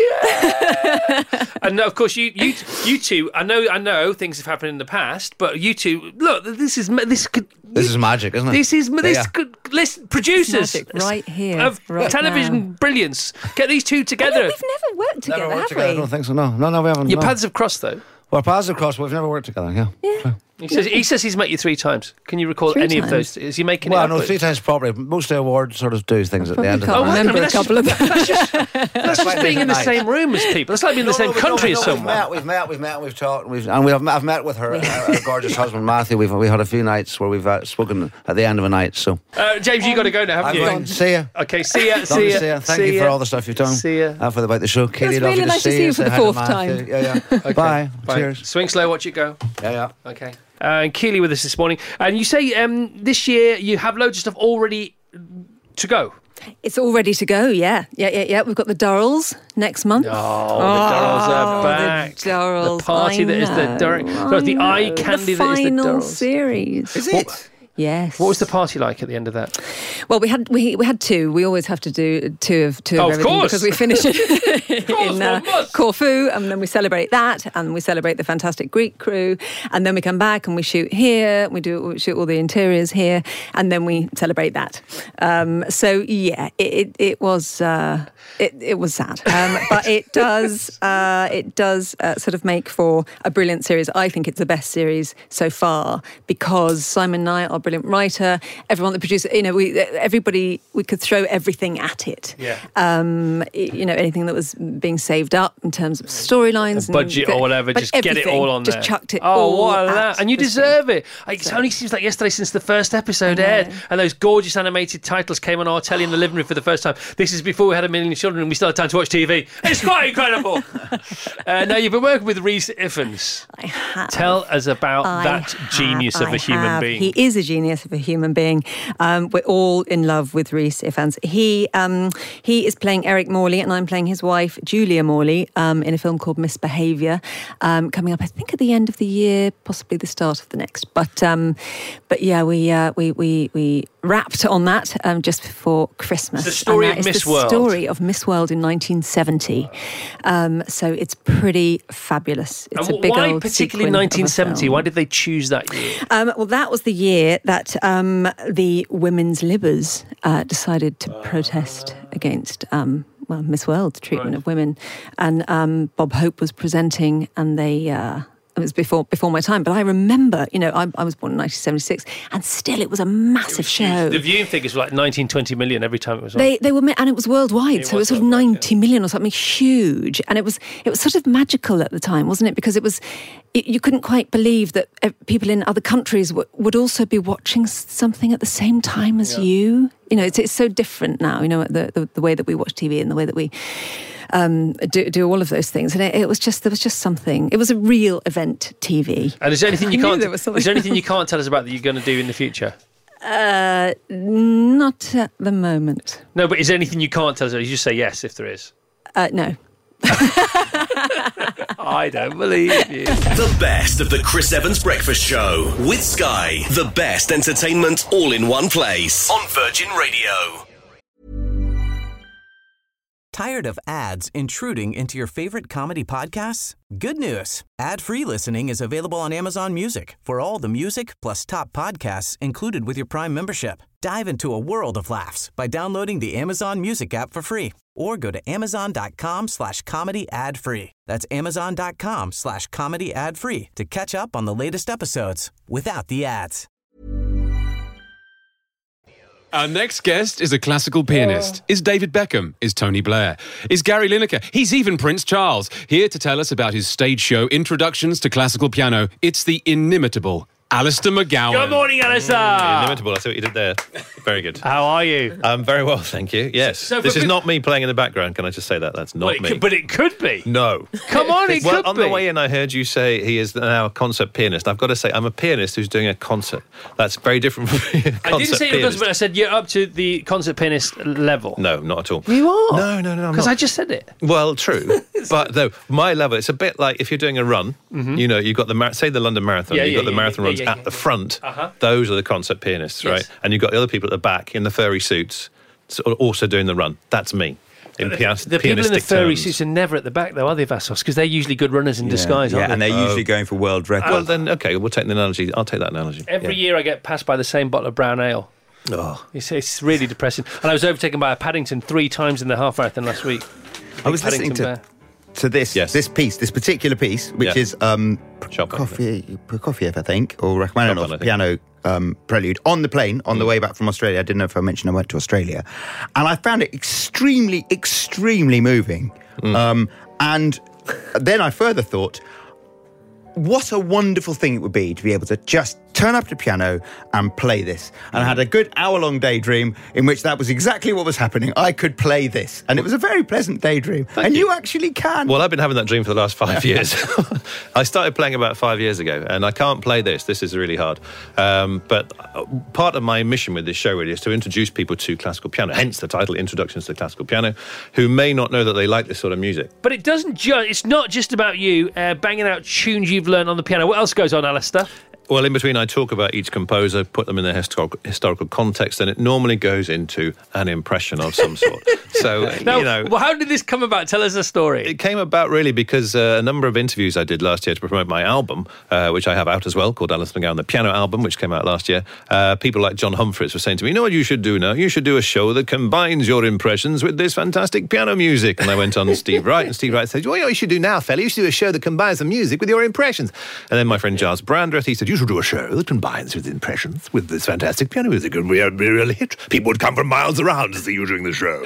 Yeah. And of course, you, you, you two. I know, I know, things have happened in the past, but you two, look, this is this could. This is magic, isn't it? This is this Yeah. could list producers Magic right here, of right television now. brilliance. Get these two together. We've never worked together, Never worked have together. I we? don't think so. No, no, no, we haven't. Your no. paths have crossed, though. Well, paths have crossed, but we've never worked together. Yeah. Yeah. He says he says he's met you three times. Can you recall Three any times? of those? Is he making Well, it up? no, with- three times probably. Mostly awards sort of do things at the Probably end of can't the night. remember that's a couple of them. That's just, that's just being in the same room as people. It's like being in the same country as We've someone. met, we've met, we've met, we've talked, we've, and we have, I've met with her, her, her gorgeous husband Matthew. We've we had a few nights where we've uh, spoken at the end of a night. So, Uh, James, you got to go now, haven't I'm you? going. See ya. Okay, see ya. Lovely See to ya. see ya. Thank see you for ya. all the stuff you've done. See ya. Uh, for the, about the show, Katie. It's Lovely really to nice to see see you. you for Say the hi to fourth Matthew. time. Yeah, yeah. Okay. Bye. Bye. Cheers. Swing slow, watch it go. Yeah, yeah. Okay. Uh, and Keeley with us this morning. And you say um, this year you have loads of stuff already to go. It's all ready to go, yeah. Yeah, yeah, yeah. We've got the Durrells next month. Oh, the Durrells are back. The Durrells. The party I that is the know, Durrell. I The eye know. candy the that is the final Durrells. series. Is it? Yes. What was the party like at the end of that? Well, we had we we had two. We always have to do two of two Oh, of of everything course. because we finish it course, in uh, one must. Corfu, and then we celebrate that, and we celebrate the fantastic Greek crew, and then we come back and we shoot here. We do we shoot all the interiors here, and then we celebrate that. Um, so yeah, it it, it was uh, it it was sad, um, but it does uh, it does uh, sort of make for a brilliant series. I think it's the best series so far because Simon Knight, our brilliant writer, everyone, the producer, you know, we everybody, we could throw everything at it. Yeah. Um, you know, anything that was being saved up in terms of storylines, and Budget the- or whatever, but just get it everything, all on just there. chucked it Oh, all what a at laugh. And you the deserve it. It only seems like yesterday since the first episode aired, and those gorgeous animated titles came on our telly in the living room for the first time. This is before we had a million children and we still had time to watch T V. It's quite incredible. uh, now, you've been working with Rhys Ifans. I have. Tell us about I that have, genius of I a human have. being. He is a genius of a human being. Um, we're all in love with Rhys Ifans. He um, he is playing Eric Morley, and I'm playing his wife Julia Morley um, in a film called Misbehaviour, um, coming up I think at the end of the year, possibly the start of the next. But um, but yeah, we uh, we we we wrapped on that um, just before Christmas. It's the story And that of is Miss the World. story of Miss World in nineteen seventy. Um, so it's pretty fabulous. It's and a big why old particularly sequin of a nineteen seventy? film. Why did they choose that year? Um, well, that was the year that um, the women's libbers uh, decided to protest against um, well, Miss World's treatment Right. of women, and um, Bob Hope was presenting, and they. Uh, it was before before my time, but I remember, you know, I, I was born in nineteen seventy-six, and still it was a massive show. The viewing figures were like nineteen, twenty million every time it was on. They they were ma- and it was worldwide, It so was it was sort of worldwide, ninety million or something huge, and it was it was sort of magical at the time, wasn't it? Because it was it, you couldn't quite believe that uh, people in other countries w- would also be watching s- something at the same time as Yeah. you. You know, it's it's so different now. You know, the the, the way that we watch T V and the way that we. Um, do, do all of those things, and it, it was just there was just something. It was a real event T V. And is there anything you I knew can't? there was something Is there anything you else. can't tell us about that you're going to do in the future? Uh, not at the moment. No, but is there anything you can't tell us? You just say yes if there is. Uh, no. I don't believe you. The best of the Chris Evans Breakfast Show with Sky. The best entertainment all in one place on Virgin Radio. Tired of ads intruding into your favorite comedy podcasts? Good news. Ad-free listening is available on Amazon Music for all the music plus top podcasts included with your Prime membership. Dive into a world of laughs by downloading the Amazon Music app for free or go to amazon.com slash comedy ad free. That's amazon.com slash comedy ad free to catch up on the latest episodes without the ads. Our next guest is a classical pianist. Is David Beckham? Is Tony Blair? Is Gary Lineker? He's even Prince Charles. Here to tell us about his stage show Introductions to Classical Piano, it's the inimitable Alistair McGowan. Good morning, Alistair. Mm, inimitable. I see what you did there. Very good. How are you? I'm very well, thank you. Yes. So, this but, is not me playing in the background. Can I just say that? That's not well, it me. Could, but it could be. No. Come on, it well, could on be. the way in, I heard you say he is now a concert pianist. I've got to say, I'm a pianist who's doing a concert. That's very different from being a concert I didn't say you're a pianist. concert, but I said you're up to the concert pianist level. No, not at all. You are? No, no, no. Because I just said it. Well, true. But though my level, it's a bit like if you're doing a run, Mhm. you know, you've got the, mar- say the London Marathon, Yeah, you've yeah, got the yeah, marathon yeah, runs yeah, yeah, at yeah. the front. Uh-huh. Those are the concert pianists, Yes. right? And you've got the other people at the back in the furry suits sort of also doing the run. That's me. In the, pias- the people in the pianistic furry terms. suits are never at the back, though, are they, Vassos? Because they're usually good runners in disguise, aren't yeah, they? and they're usually going for world records. Well, then, okay, we'll take the analogy. I'll take that analogy. Every yeah. year I get passed by the same bottle of brown ale. Oh. It's, it's really depressing. And I was overtaken by a Paddington three times in the half marathon last week. I was Big listening to Paddington to this this piece, this particular piece, which Yeah. is um, Chopin, Prokofiev, Prokofiev, I think, or Rachmaninoff Chopin, I think. piano um, prelude on the plane on the way back from Australia. I didn't know if I mentioned I went to Australia, and I found it extremely, extremely moving. Um, and then I further thought, what a wonderful thing it would be to be able to just turn up the piano and play this. And I had a good hour-long daydream in which that was exactly what was happening. I could play this. And it was a very pleasant daydream. Thank and you. you. actually can. Well, I've been having that dream for the last five years. I started playing about five years ago, and I can't play this. This is really hard. Um, but part of my mission with this show really is to introduce people to classical piano, hence the title, Introductions to Classical Piano, who may not know that they like this sort of music. But it doesn't just, it's not just about you uh, banging out tunes you've learned on the piano. What else goes on, Alistair? Well, in between, I talk about each composer, put them in their historical, historical context, and it normally goes into an impression of some sort. So, Now, you know... well, how did this come about? Tell us a story. It came about really because uh, a number of interviews I did last year to promote my album, uh, which I have out as well, called Alistair McGowan, the piano album, which came out last year. Uh, people like John Humphreys were saying to me, you know what you should do now? You should do a show that combines your impressions with this fantastic piano music. And I went on to Steve Wright, and Steve Wright said, well, you know what you should do now, fella? You should do a show that combines the music with your impressions. And then my friend Giles Brandreth, he said, you should do a show that combines with impressions with this fantastic piano music, and we are really hit. People would come from miles around to see you during the show.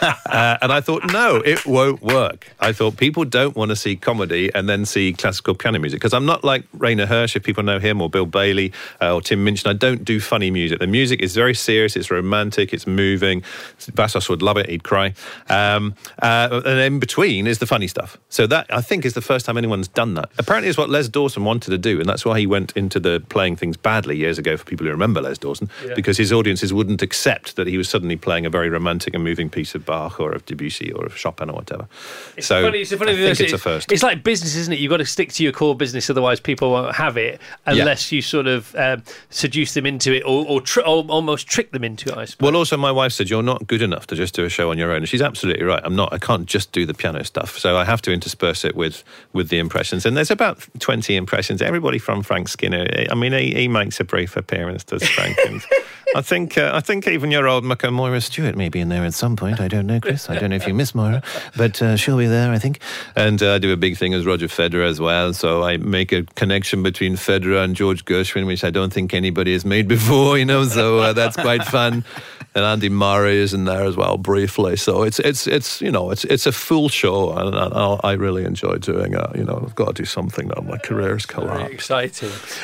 uh, and I thought, no, it won't work. I thought people don't want to see comedy and then see classical piano music, because I'm not like Rainer Hirsch, if people know him, or Bill Bailey, uh, or Tim Minchin. I don't do funny music. The music is very serious, it's romantic, it's moving. Vassos would love it, he'd cry. Um, uh, and in between is the funny stuff. So that, I think, is the first time anyone's done that. Apparently it's what Les Dawson wanted to do, and that's why he went into the playing things badly years ago, for people who remember Les Dawson, Yeah. because his audiences wouldn't accept that he was suddenly playing a very romantic and moving piece of Bach or of Debussy or of Chopin or whatever. It's so funny, it's a funny I thing, think isn't it's it? a first. It's like business, isn't it? You've got to stick to your core business, otherwise people won't have it unless you sort of um, seduce them into it or, or, tr- or almost trick them into it, I suppose. Well, also my wife said, you're not good enough to just do a show on your own. And she's absolutely right. I'm not. I can't just do the piano stuff. So I have to intersperse it with, with the impressions. And there's about twenty impressions. Everybody from Frank Skinner. I mean, he, he makes a brief appearance, does Frank. And I think uh, I think even your old Mucka Moira Stewart may be in there at some point. I don't know, Chris. I don't know if you miss Moira. But uh, she'll be there, I think. And uh, I do a big thing as Roger Federer as well. So I make a connection between Federer and George Gershwin, which I don't think anybody has made before, you know. So uh, that's quite fun. And Andy Murray is in there as well, briefly. So it's it's it's you know it's it's a full show, and, and I really enjoy doing it. You know, I've got to do something now. My career's collapsed. Very exciting.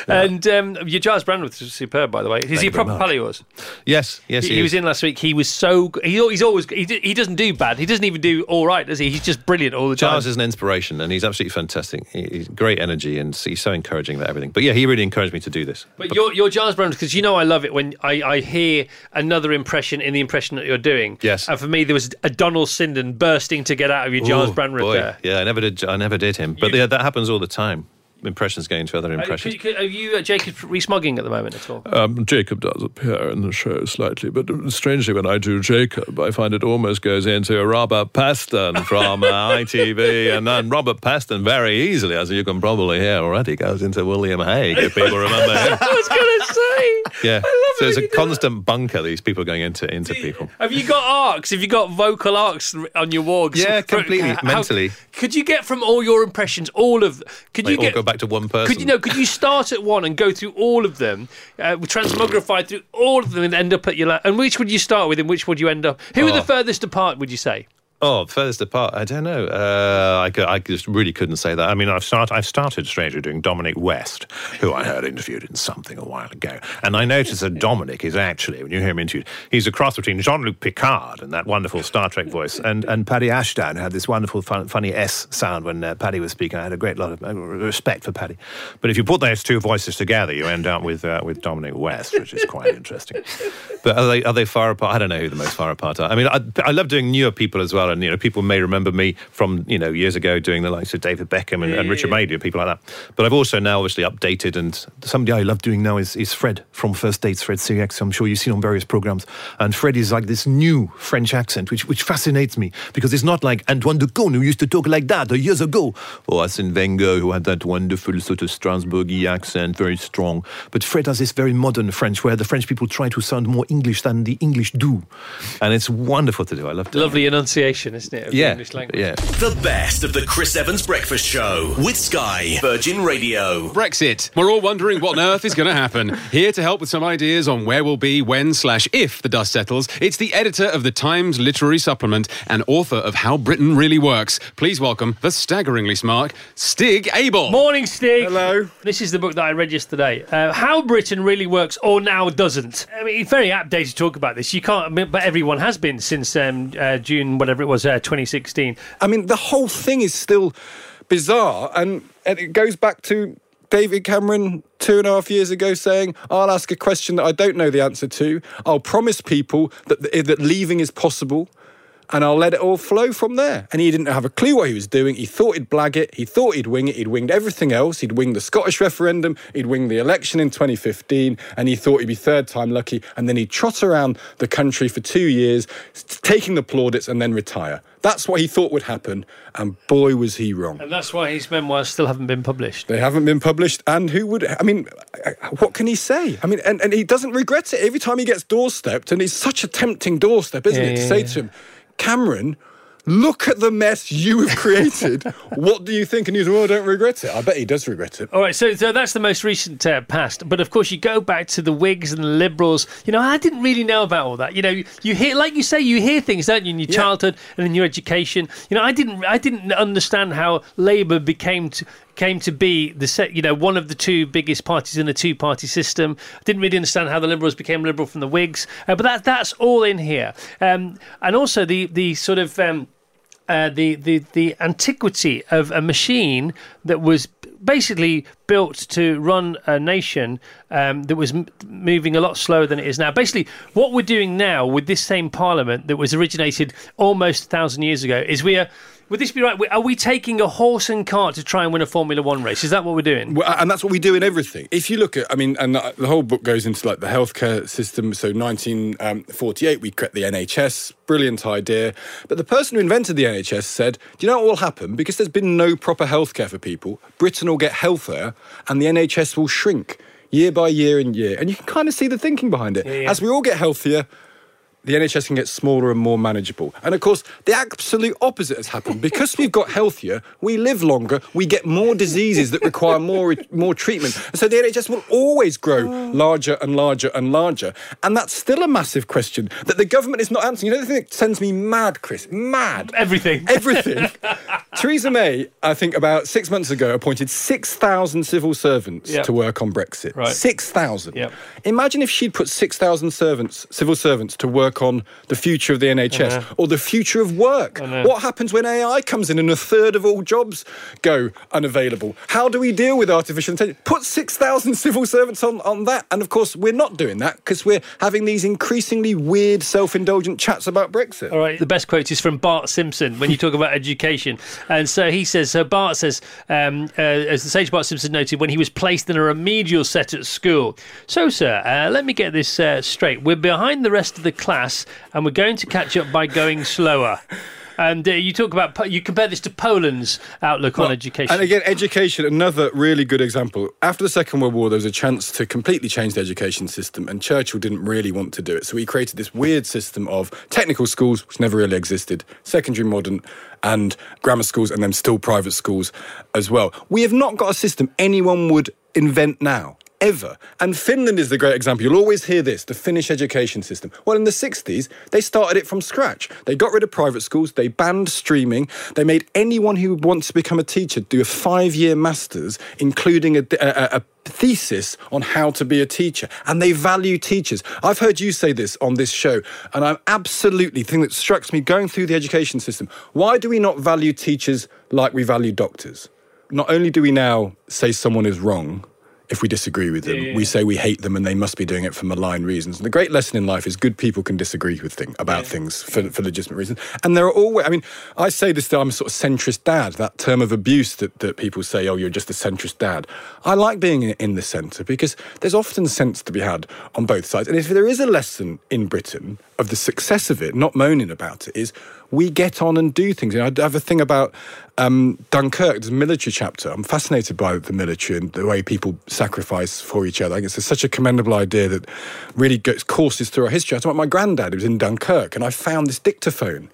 And um, your Giles Brandreth was superb, by the way. Is Thank he you a very proper much. pal of yours? Yes, yes, He, he he is. was in last week. He was so good. He, he's always he, d- he doesn't do bad. He doesn't even do all right, does he? He's just brilliant all the time. Giles is an inspiration, and he's absolutely fantastic. He, he's great energy, and he's so encouraging about everything. But yeah, he really encouraged me to do this. But you're, you're Giles Brandreth, because you know I love it when I, I hear another impression in the impression that you're doing. Yes. And for me, there was a Donald Sinden bursting to get out of your Giles Ooh, Brandreth boy. there. Yeah, I never did. I never did him, but yeah, that happens all the time. Impressions going to other Uh, impressions. could- could- Are you uh, Jacob Rees-Mogg at the moment at all? Um, Jacob does appear in the show slightly, but strangely, when I do Jacob, I find it almost goes into Robert Peston from uh, I T V, and then Robert Peston very easily, as you can probably hear already, goes into William Hague, if people remember him. I was going to say. Yeah, so it's a constant bunker, these people going into into people. Have you got arcs? Have you got vocal arcs on your wargs? Yeah, For- completely, how- mentally. Could you get from all your impressions, all of... Could They you all get... go back to one person. Could you know? Could you start at one and go through all of them, uh, transmogrify through all of them, and end up at your? La- and which would you start with, and which would you end up? Who are Oh. the furthest apart? Would you say? Oh, furthest apart, I don't know. Uh, I, cou- I just really couldn't say that. I mean, I've, start, I've started strangely doing Dominic West, who I heard interviewed in something a while ago. And I noticed that Dominic is actually, when you hear him interviewed, he's a cross between Jean-Luc Picard and that wonderful Star Trek voice, and, and Paddy Ashdown, who had this wonderful, fun, funny S sound when uh, Paddy was speaking. I had a great lot of uh, respect for Paddy. But if you put those two voices together, you end up with uh, with Dominic West, which is quite interesting. But are they are they far apart? I don't know who the most far apart are. I mean, I, I love doing newer people as well, and you know, people may remember me from you know years ago doing the likes of David Beckham and, and Richard Madeley, people like that. But I've also now obviously updated, and somebody I love doing now is, is Fred from First Dates, Fred C X. I'm sure you've seen on various programs. And Fred is like this new French accent, which which fascinates me because it's not like Antoine de Caunes who used to talk like that years ago, or Arsène Wenger who had that wonderful sort of Strasbourgy accent, very strong. But Fred has this very modern French where the French people try to sound more English than the English do, and it's wonderful to do. I love it. Lovely enunciation, isn't it? Of the Yeah, English language. yeah. The best of the Chris Evans Breakfast Show with Sky Virgin Radio. Brexit. We're all wondering what on earth is going to happen. Here to help with some ideas on where we'll be when slash if the dust settles, it's the editor of the Times Literary Supplement and author of How Britain Really Works. Please welcome the staggeringly smart Stig Abel. Morning, Stig. Hello. This is the book that I read yesterday. Uh, How Britain Really Works or Now Doesn't. I mean, it's very apt day to talk about this. You can't, I mean, but everyone has been since um, uh, June, whatever it was, uh, twenty sixteen. I mean, the whole thing is still bizarre, and, and it goes back to David Cameron two and a half years ago saying, I'll ask a question that I don't know the answer to. I'll promise people that, that leaving is possible, and I'll let it all flow from there. And he didn't have a clue what he was doing. He thought he'd blag it. He thought he'd wing it. He'd winged everything else. He'd winged the Scottish referendum. He'd winged the election in twenty fifteen. And he thought he'd be third time lucky. And then he'd trot around the country for two years, taking the plaudits and then retire. That's what he thought would happen. And boy, was he wrong. And that's why his memoirs still haven't been published. They haven't been published. And who would, I mean, what can he say? I mean, and, and he doesn't regret it. Every time he gets doorstepped, and it's such a tempting doorstep, isn't Yeah, it, to yeah, say yeah. to him, Cameron, look at the mess you have created. What do you think? And he's, well, I don't regret it. I bet he does regret it. All right, so, so that's the most recent uh, past. But of course, you go back to the Whigs and the Liberals. You know, I didn't really know about all that. You know, you, you hear, like you say, you hear things, don't you, in your Yeah. childhood and in your education. You know, I didn't, I didn't understand how Labour became to. came to be the set, you know, one of the two biggest parties in a two-party system. I didn't really understand how the Liberals became Liberal from the Whigs, uh, but that that's all in here. Um, and also the the sort of um, uh, the the the antiquity of a machine that was basically built to run a nation um, that was m- moving a lot slower than it is now. Basically, what we're doing now with this same Parliament that was originated almost a thousand years ago is we are. Would this be right? Are we taking a horse and cart to try and win a Formula One race? Is that what we're doing? Well, and that's what we do in everything. If you look at, I mean, and the whole book goes into like the healthcare system. So nineteen forty-eight, we created the N H S, brilliant idea. But the person who invented the N H S said, do you know what will happen? Because there's been no proper healthcare for people, Britain will get healthier and the N H S will shrink year by year and year. And you can kind of see the thinking behind it. Yeah, yeah. As we all get healthier, the N H S can get smaller and more manageable. And of course, the absolute opposite has happened. Because we've got healthier, we live longer, we get more diseases that require more more treatment. And so the N H S will always grow larger and larger and larger. And that's still a massive question that the government is not answering. You know the thing that sends me mad, Chris? Mad. Everything. Everything. Theresa May, I think about six months ago, appointed six thousand civil servants Yep. to work on Brexit. Right. six thousand. Yep. Imagine if she'd put six thousand servants, civil servants to work on the future of the N H S I know. or the future of work. I know. What happens when A I comes in and a third of all jobs go unavailable? How do we deal with artificial intelligence? Put six thousand civil servants on, on that. And of course, we're not doing that because we're having these increasingly weird, self-indulgent chats about Brexit. All right, the best quote is from Bart Simpson when you talk about education. And so he says, so Bart says, um, uh, as the sage Bart Simpson noted, when he was placed in a remedial set at school. So, sir, uh, let me get this uh, straight. We're behind the rest of the class and we're going to catch up by going slower. And uh, you talk about, Po- you compare this to Poland's outlook Well, on education. And again, education, another really good example. After the Second World War, there was a chance to completely change the education system, and Churchill didn't really want to do it. So he created this weird system of technical schools, which never really existed, secondary modern, and grammar schools, and then still private schools as well. We have not got a system anyone would invent now. Ever. And Finland is the great example. You'll always hear this, the Finnish education system. Well, in the sixties, they started it from scratch. They got rid of private schools, they banned streaming, they made anyone who wants to become a teacher do a five-year master's, including a, a, a thesis on how to be a teacher. And they value teachers. I've heard you say this on this show, and I'm absolutely, the thing that strikes me going through the education system, why do we not value teachers like we value doctors? Not only do we now say someone is wrong, if we disagree with them, Yeah, yeah. we say we hate them and they must be doing it for malign reasons. And the great lesson in life is good people can disagree with thing, about yeah. things for, for legitimate reasons. And there are always, I mean, I say this that I'm a sort of centrist dad, that term of abuse that, that people say, oh, you're just a centrist dad. I like being in, in the centre because there's often sense to be had on both sides. And if there is a lesson in Britain of the success of it, not moaning about it, is we get on and do things. You know, I have a thing about um, Dunkirk, there's a military chapter. I'm fascinated by the military and the way people sacrifice for each other. I think it's such a commendable idea that really goes, courses through our history. I talked about my granddad who was in Dunkirk, and I found this dictaphone,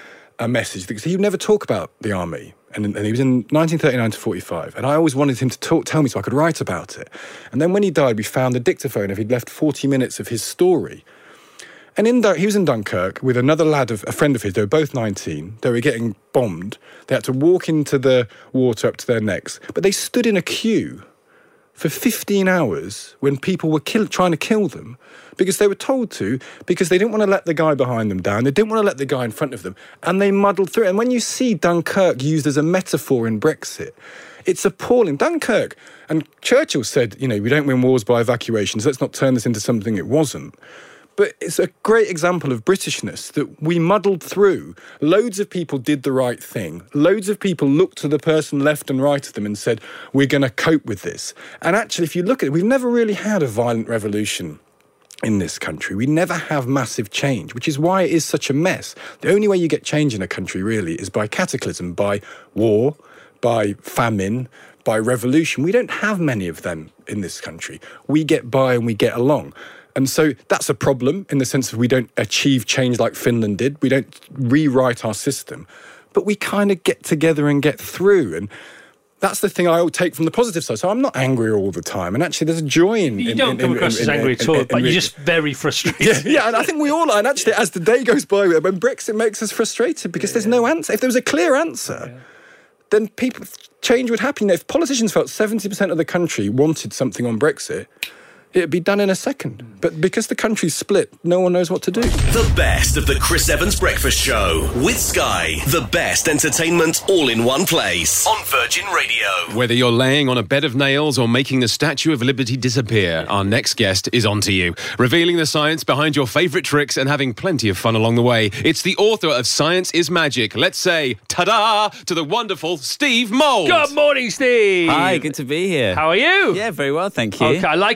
a message, because he would never talk about the army. And, and he was in nineteen thirty-nine to forty-five. And I always wanted him to talk, tell me so I could write about it. And then when he died, we found the dictaphone of he'd left forty minutes of his story. And in Dun- he was in Dunkirk with another lad, of a friend of his. They were both nineteen. They were getting bombed. They had to walk into the water up to their necks. But they stood in a queue for fifteen hours when people were kill- trying to kill them because they were told to, because they didn't want to let the guy behind them down. They didn't want to let the guy in front of them. And they muddled through it. And when you see Dunkirk used as a metaphor in Brexit, it's appalling. Dunkirk, and Churchill said, you know, we don't win wars by evacuations. Let's not turn this into something it wasn't. But it's a great example of Britishness that we muddled through. Loads of people did the right thing. Loads of people looked to the person left and right of them and said, we're going to cope with this. And actually, if you look at it, we've never really had a violent revolution in this country. We never have massive change, which is why it is such a mess. The only way you get change in a country, really, is by cataclysm, by war, by famine, by revolution. We don't have many of them in this country. We get by and we get along. And so that's a problem in the sense that we don't achieve change like Finland did. We don't rewrite our system, but we kind of get together and get through. And that's the thing I will take from the positive side. So I'm not angry all the time. And actually there's a joy in... You in, don't in, come in, across in, as in, angry in, at all, in, but in, you're in, just very frustrated. Yeah, yeah, and I think we all are. And actually, as the day goes by, when Brexit makes us frustrated because yeah. there's no answer. If there was a clear answer, yeah. then people change would happen. If politicians felt seventy percent of the country wanted something on Brexit, it'd be done in a second. But because the country's split, no one knows what to do. The best of the Chris Evans Breakfast Show with Sky. The best entertainment all in one place on Virgin Radio. Whether you're laying on a bed of nails or making the Statue of Liberty disappear, our next guest is on to you. Revealing the science behind your favourite tricks and having plenty of fun along the way. It's the author of Science is Magic. Let's say ta-da to the wonderful Steve Mould. Good morning, Steve. Hi, good to be here. How are you? Yeah, very well, thank you. Okay, I like a man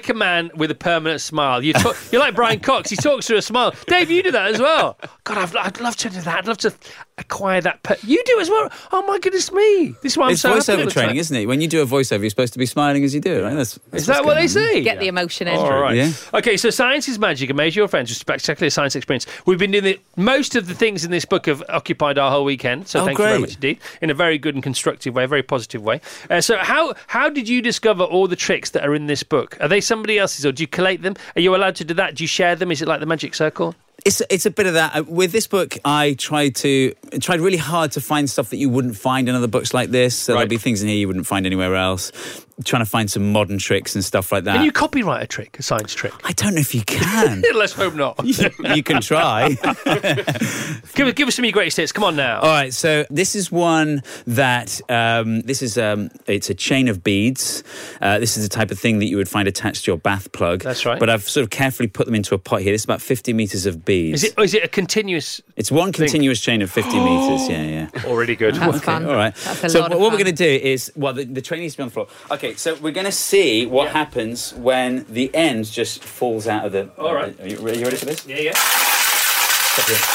man with a permanent smile. You talk, you're like Brian Cox. He talks through a smile. Dave, you do that as well. God, I'd, I'd love to do that. I'd love to acquire that. Per- you do as well. Oh my goodness me! This is why I'm it's so happy all voiceover the training, time. isn't it? When you do a voiceover, you're supposed to be smiling as you do it, right? That's, that's Is that what they say? Get the emotion in. All right. Yeah. Okay, so Science is Magic, Amaze Your Friends, a spectacular science experience. We've been doing the, most of the things in this book have occupied our whole weekend, so Oh, thank you very great. much indeed, in a very good and constructive way, a very positive way. Uh, so how how did you discover all the tricks that are in this book? Are they somebody else's, or do you collate them? Are you allowed to do that? Do you share them? Is it like the Magic Circle? It's it's a bit of that. Uh, With this book, I tried to tried really hard to find stuff that you wouldn't find in other books like this. So there'll be things in here you wouldn't find anywhere else. Trying to find some modern tricks and stuff like that. Can you copyright a trick, a science trick? I don't know if you can. Let's hope not. you, you can try. give, us- give us some of your greatest hits. Come on now. All right, so this is one that um, this is um, it's a chain of beads. Uh, this is the type of thing that you would find attached to your bath plug. That's right. But I've sort of carefully put them into a pot here. This is about fifty meters of beads. Is it, is it a continuous... It's one thing? continuous chain of fifty meters. Yeah, yeah. Already good. That's Okay, fun. all right. That's a so lot what of we're fun. going to do is, well, the, the train needs to be on the floor. Okay, so we're going to see what happens when the end just falls out of the... All right. Are you, are you ready for this? Yeah, yeah. Stop here.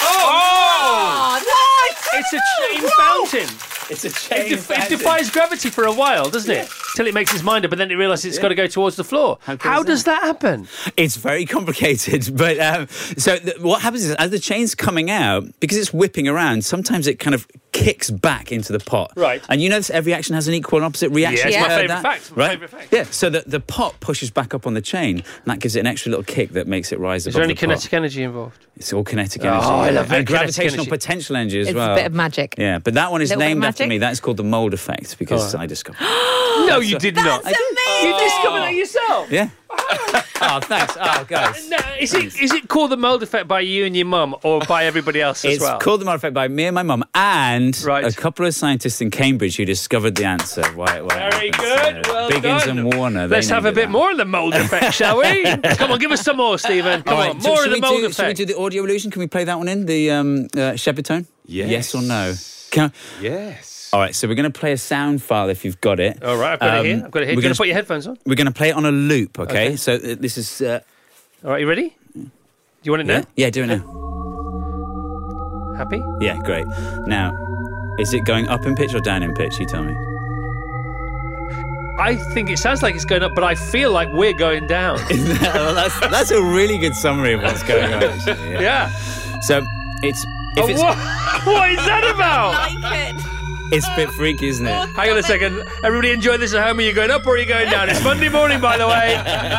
Oh! Oh, It's a chain fountain. It's a It, chain def- it fountain. defies gravity for a while, doesn't it? Till it makes its mind up, but then it realises it's got to go towards the floor. How cool How is does that happen? It's very complicated, but um, so th- what happens is as the chain's coming out, because it's whipping around, sometimes it kind of kicks back into the pot. Right. And you notice every action has an equal and opposite reaction. Yeah, it's You my heard favourite that? fact, my Right? favourite fact. Yeah, so the, the pot pushes back up on the chain, and that gives it an extra little kick that makes it rise Is above there any the kinetic pot. energy involved? It's all kinetic Oh, energy. I love it. And Kinetic gravitational energy. potential energy as It's well. a bit of magic. Yeah, but that one is Little bit of named after magic? me. That's called the mould effect because Oh. I discovered. No, you did not. That's You discovered that yourself. Yeah. Oh, thanks. Oh, guys. No, is it is it called the mould effect by you and your mum, or by everybody else as It's well? called the mould effect by me and my mum and Right. a couple of scientists in Cambridge who discovered the answer. Why, why it Very happens. good. Uh, Well Biggins done. and Warner. they Let's have a named it bit that. more of the mould effect, shall we? Come on, give us some more, Stephen. Come All right, on, so more should of the we mould do, Should we effect. do the audio illusion? Can we play that one in? The um, uh, Shepherd tone? Yes. Yes or no? Can Yes. All right, so we're going to play a sound file if you've got it. All right, I've got Um, it here. I've got it here. we're You're going gonna- to put your headphones on? We're going to play it on a loop, okay? Okay. So uh, this is... Uh, All right, you ready? You want it yeah? now? Yeah, do it now. Happy? Yeah, great. Now, is it going up in pitch or down in pitch? You tell me. I think it sounds like it's going up, but I feel like we're going down. Well, that's, that's a really good summary of what's going on, actually. Yeah. Yeah. So it's... If Oh, it's what? What is that about? It's a bit freaky, isn't it? Hang on a second. Everybody enjoy this at home. Are you going up or are you going down? It's Monday morning, by the way.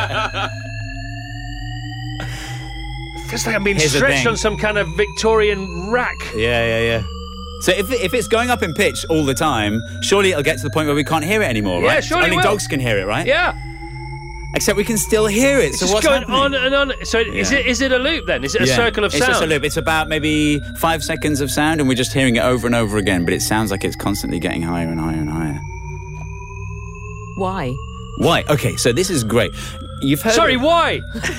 Feels like I'm being Here's the stretched thing. on some kind of Victorian rack. Yeah, yeah, yeah. So if, if it's going up in pitch all the time, surely it'll get to the point where we can't hear it anymore, Yeah, right? surely Only it will. dogs can hear it, right? Yeah. Except we can still hear it. It's so just what's going happening? on and on. So is Yeah. it is it a loop then? Is it a Yeah. circle of it's sound? just a loop. It's about maybe five seconds of sound, and we're just hearing it over and over again. But it sounds like it's constantly getting higher and higher and higher. Why? Why? Okay, so this is great. You've heard. Sorry, why?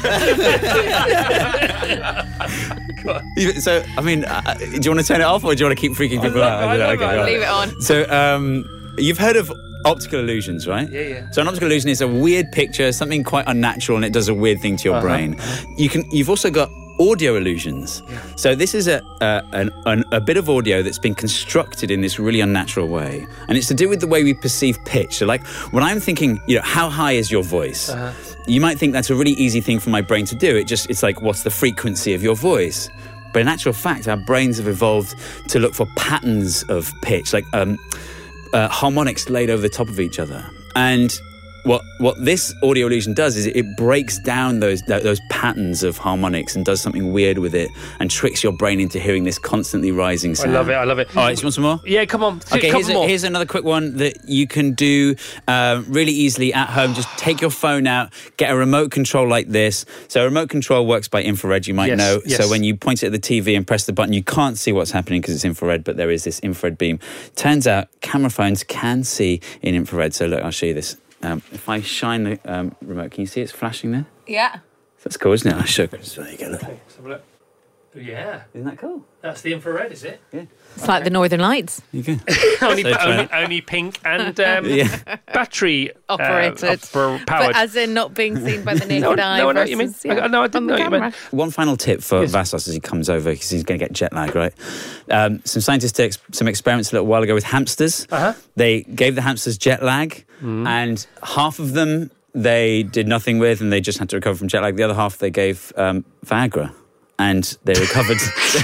You- So, I mean, uh, do you want to turn it off or do you want to keep freaking people love out? it, I love it, I love Leave it on. So, um, you've heard of optical illusions, right? Yeah, yeah. So, an optical illusion is a weird picture, something quite unnatural, and it does a weird thing to your Uh-huh. brain. You can. You've also got audio illusions. So, this is a a, an, an, a bit of audio that's been constructed in this really unnatural way, and it's to do with the way we perceive pitch. So, like when I'm thinking, you know, how high is your voice? Uh-huh. You might think that's a really easy thing for my brain to do. It just, it's like, what's the frequency of your voice? But in actual fact, our brains have evolved to look for patterns of pitch, like um, uh, harmonics laid over the top of each other. And what what this audio illusion does is it, it breaks down those th- those patterns of harmonics and does something weird with it and tricks your brain into hearing this constantly rising I sound. love it. I love it. All right, so you want some more? Yeah, come on. Okay, couple here's, a, more. here's another quick one that you can do uh, really easily at home. Just take your phone out, get a remote control like this. So a remote control works by infrared, you might Yes, know. yes. So when you point it at the T V and press the button, you can't see what's happening because it's infrared, but there is this infrared beam. Turns out camera phones can see in infrared. So look, I'll show you this. Um, if I shine the um, remote, can you see it's flashing there? Yeah. That's cool, isn't it? I'll show you. So there you go, look. Okay, let's have a look. Yeah. Isn't that cool? That's the infrared, is it? Yeah. It's like the Northern Lights. You go. only, So only, true. only pink and um, Yeah. battery uh, Operated. upper- powered. But as in not being seen by the naked No, eye. no, I know what you mean. versus, yeah, I- no, I didn't on know the what you camera. meant. One final tip for Vassos as he comes over, because he's going to get jet lag, right? Um, some scientists did ex- some experiments a little while ago with hamsters. Uh-huh. They gave the hamsters jet lag, Mm. and half of them they did nothing with, and they just had to recover from jet lag. The other half they gave um, Viagra, and they recovered.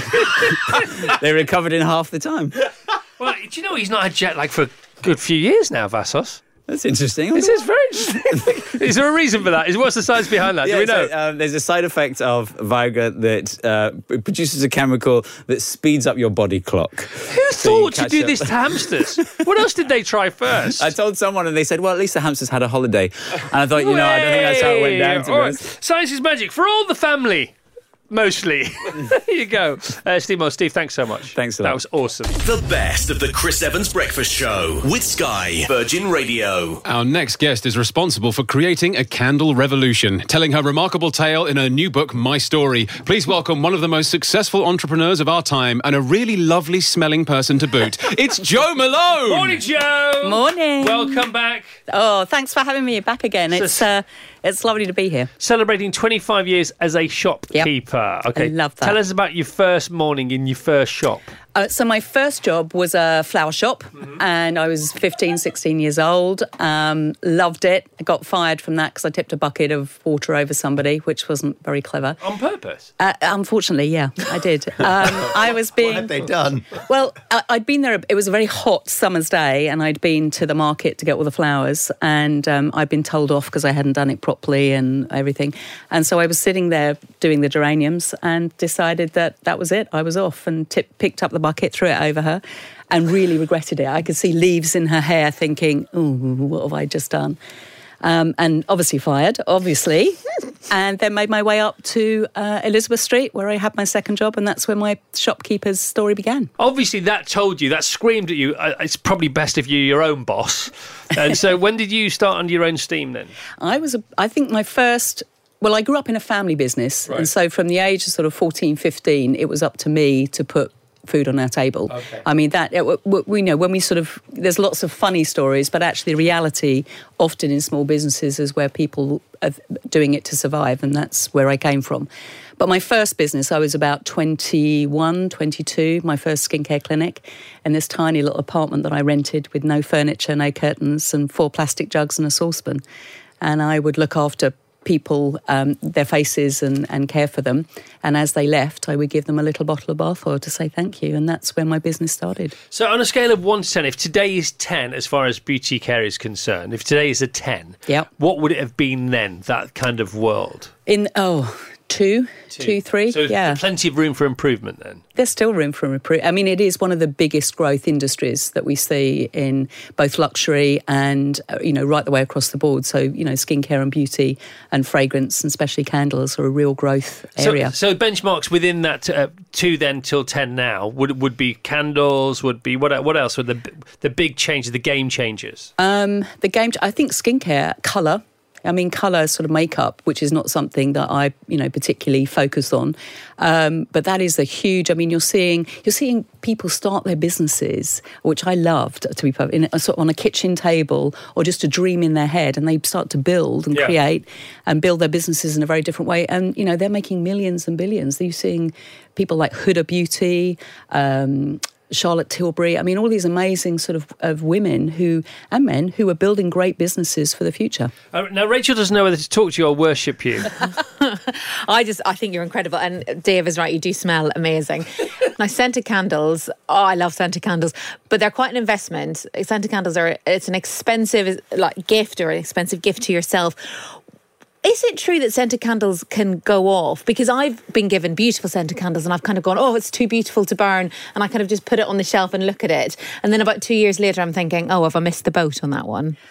They recovered in half the time. Well, do you know he's not had jet lag for a good few years now, Vassos? That's interesting. This is very interesting. Is there a reason for that? Is what's the science behind that? Do Yeah, we know? so, um, there's a side effect of Viagra that uh, it produces a chemical that speeds up your body clock. Who So you thought to catch do up- this to hamsters? What else did they try first? I told someone and they said, well, at least the hamsters had a holiday. And I thought, you know, I don't think that's how it went down, to be All right. honest. Science is magic for all the family. Mostly. There you go. Uh, Steve Moore, Steve, thanks so much. Thanks a That lot. was awesome. The best of the Chris Evans Breakfast Show with Sky Virgin Radio. Our next guest is responsible for creating a candle revolution, telling her remarkable tale in her new book, My Story. Please welcome one of the most successful entrepreneurs of our time and a really lovely smelling person to boot. It's Jo Malone! Morning, Joe! Morning. Welcome back. Oh, thanks for having me back again. It's uh, it's lovely to be here. Celebrating twenty-five years as a shopkeeper. Okay, I love that. Tell us about your first morning in your first shop. Uh, so my first job was a flower shop, Mm-hmm. and I was fifteen, sixteen years old. Um, loved it. I got fired from that because I tipped a bucket of water over somebody, which wasn't very clever. On purpose? Uh, unfortunately, yeah, I did. Um, I was being... What had they done? Well, I, I'd been there, it was a very hot summer's day, and I'd been to the market to get all the flowers, and um, I'd been told off because I hadn't done it properly and everything. And so I was sitting there doing the geraniums and decided that that was it. I was off and tip, picked up the bucket, threw it over her, and really regretted it. I could see leaves in her hair thinking, oh, what have I just done? Um, and obviously fired, obviously. And then made my way up to uh, Elizabeth Street, where I had my second job, and that's where my shopkeeper's story began. Obviously, that told you, that screamed at you, uh, it's probably best if you're your own boss. And so when did you start under your own steam then? I was, a, I think my first... Well, I grew up in a family business, Right. and so from the age of sort of fourteen, fifteen, it was up to me to put food on our table. Okay. I mean, that, it, we, we know when we sort of, there's lots of funny stories, but actually the reality often in small businesses is where people are doing it to survive, and that's where I came from. But my first business, I was about twenty-one, twenty-two, my first skincare clinic, in this tiny little apartment that I rented with no furniture, no curtains, and four plastic jugs and a saucepan. And I would look after people, um, their faces, and, and care for them. And as they left, I would give them a little bottle of bath oil to say thank you. And that's where my business started. So on a scale of one to ten, if today is ten as far as beauty care is concerned, if today is a ten, Yep. what would it have been then, that kind of world? In, oh, two, two, three, So yeah. plenty of room for improvement then? There's still room for improvement. I mean, it is one of the biggest growth industries that we see in both luxury and, uh, you know, right the way across the board. So, you know, skincare and beauty and fragrance and especially candles are a real growth area. So, so benchmarks within that uh, two then till ten now would would be candles, would be, what what else were the the big changes, the game changers? Um, the game, I think skincare, colour. I mean, colour sort of makeup, which is not something that I, you know, particularly focus on. Um, but that is a huge, I mean, you're seeing you're seeing people start their businesses, which I loved, to be perfect, in a, sort of on a kitchen table or just a dream in their head, and they start to build and Yeah. create and build their businesses in a very different way. And, you know, they're making millions and billions. You're seeing people like Huda Beauty, um, Charlotte Tilbury. I mean, all these amazing sort of, of women who and men who are building great businesses for the future. Uh, now, Rachel doesn't know whether to talk to you or worship you. I just, I think you're incredible. And Dave is right, you do smell amazing. Now, scented candles, oh, I love scented candles, but they're quite an investment. Scented candles are, it's an expensive like gift or an expensive gift to yourself. Is it true that scented candles can go off? Because I've been given beautiful scented candles and I've kind of gone, oh, it's too beautiful to burn. And I kind of just put it on the shelf and look at it. And then about two years later, I'm thinking, oh, have I missed the boat on that one?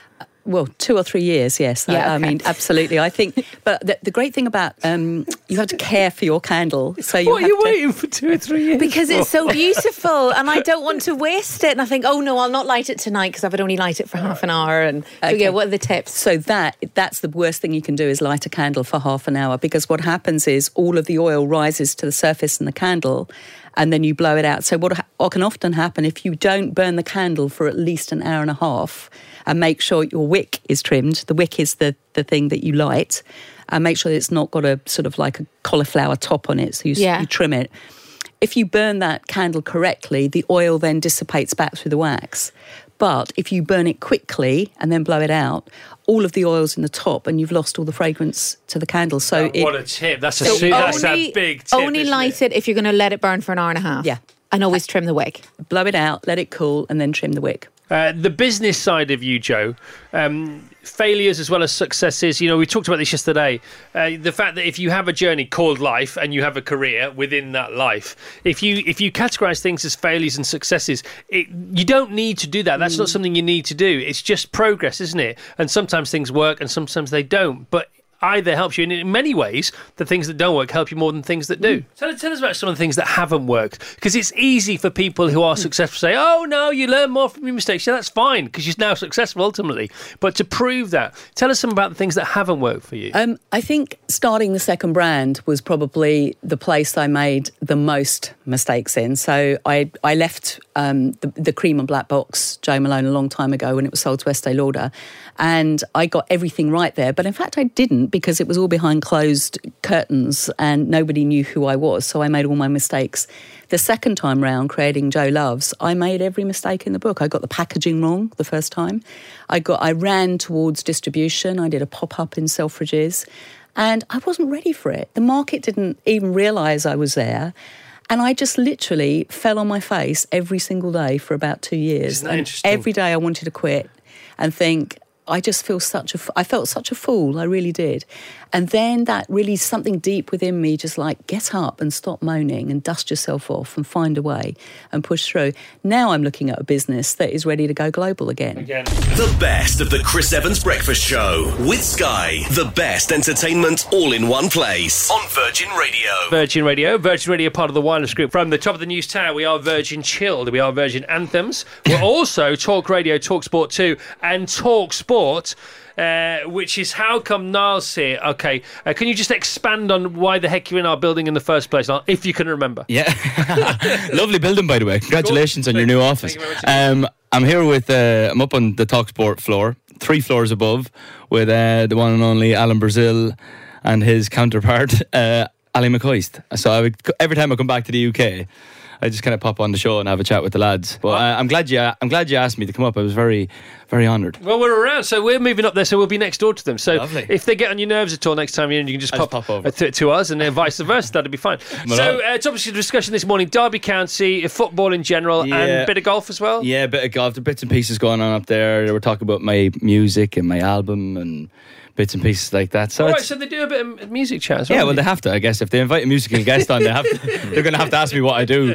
well, two or three years, yes. Yeah, I, I okay. mean, absolutely. I think, but the, the great thing about um, you have to care for your candle. So you What are have you to, waiting for two or three years? Because it's so beautiful and I don't want to waste it. And I think, oh no, I'll not light it tonight because I would only light it for half an hour. And so, Okay. yeah, what are the tips? So that that's the worst thing you can do is light a candle for half an hour, because what happens is all of the oil rises to the surface in the candle and then you blow it out. So what, ha- what can often happen if you don't burn the candle for at least an hour and a half and make sure your wick is trimmed, the wick is the, the thing that you light, and make sure that it's not got a sort of like a cauliflower top on it, so you, s- Yeah. you trim it. If you burn that candle correctly, the oil then dissipates back through the wax. But if you burn it quickly and then blow it out, all of the oil's in the top and you've lost all the fragrance to the candle. So it, what a tip. That's a, So su- that's a only- big tip. Only isn't light it? if you're going to let it burn for an hour and a half. Yeah. And always trim the wick. blow it out, let it cool, and then trim the wick. Uh, the business side of you, Joe, um, failures as well as successes. You know, we talked about this yesterday. Uh, the fact that if you have a journey called life and you have a career within that life, if you if you categorize things as failures and successes, it, you don't need to do that. That's not something you need to do. It's just progress, isn't it? And sometimes things work and sometimes they don't. But either helps you, and in many ways, the things that don't work help you more than things that do. Mm. Tell, tell us about some of the things that haven't worked, because it's easy for people who are mm. successful to say, oh, no, you learn more from your mistakes. Yeah, that's fine, because you're now successful ultimately. But to prove that, tell us some about the things that haven't worked for you. Um, I think starting the second brand was probably the place I made the most mistakes in. So I I left um, the, the cream and black box, Joe Malone, a long time ago when it was sold to Estee Lauder, and I got everything right there. But in fact, I didn't, because it was all behind closed curtains and nobody knew who I was. So I made all my mistakes. The second time round, creating Joe Loves, I made every mistake in the book. I got the packaging wrong the first time. I got I ran towards distribution. I did a pop-up in Selfridges, and I wasn't ready for it. The market didn't even realise I was there. And I just literally fell on my face every single day for about two years. Isn't that and interesting? every day I wanted to quit and think, I just feel such a, I felt such a fool, I really did. And then that really, something deep within me just like, get up and stop moaning and dust yourself off and find a way and push through. Now I'm looking at a business that is ready to go global again. Again. The best of the Chris Evans Breakfast Show with Sky. The best entertainment all in one place on Virgin Radio. Virgin Radio. Virgin Radio, part of the Wireless Group. From the top of the news tower, we are Virgin Chilled. We are Virgin Anthems. We're also Talk Radio, Talk Sport two, and Talk Sport. Uh, which is how come Niall's here. Okay, uh, can you just expand on why the heck you're in our building in the first place, Niall, if you can remember? Yeah. Lovely building, by the way. Congratulations on your new office. Um, I'm here with, uh, I'm up on the TalkSport floor, three floors above, with uh, the one and only Alan Brazil and his counterpart, uh, Ali McCoist. So I would, every time I come back to the U K, I just kind of pop on the show and have a chat with the lads. But uh, I'm glad you, I'm glad you asked me to come up. I was very, very honoured. Well, we're around, so we're moving up there, so we'll be next door to them. So Lovely. if they get on your nerves at all next time you're in, you can just pop, pop over. To, to us, and then vice versa. That'd be fine. Well, so uh, it's obviously a discussion this morning: Derby County, football in general, Yeah. and a bit of golf as well. Yeah, a bit of golf. There are bits and pieces going on up there. They were talking about my music and my album and bits and pieces like that. So All right, it's- so they do a bit of music chat as well. yeah, well, they have to, I guess. If they invite a musical guest on, they have to, they're going to have to ask me what I do.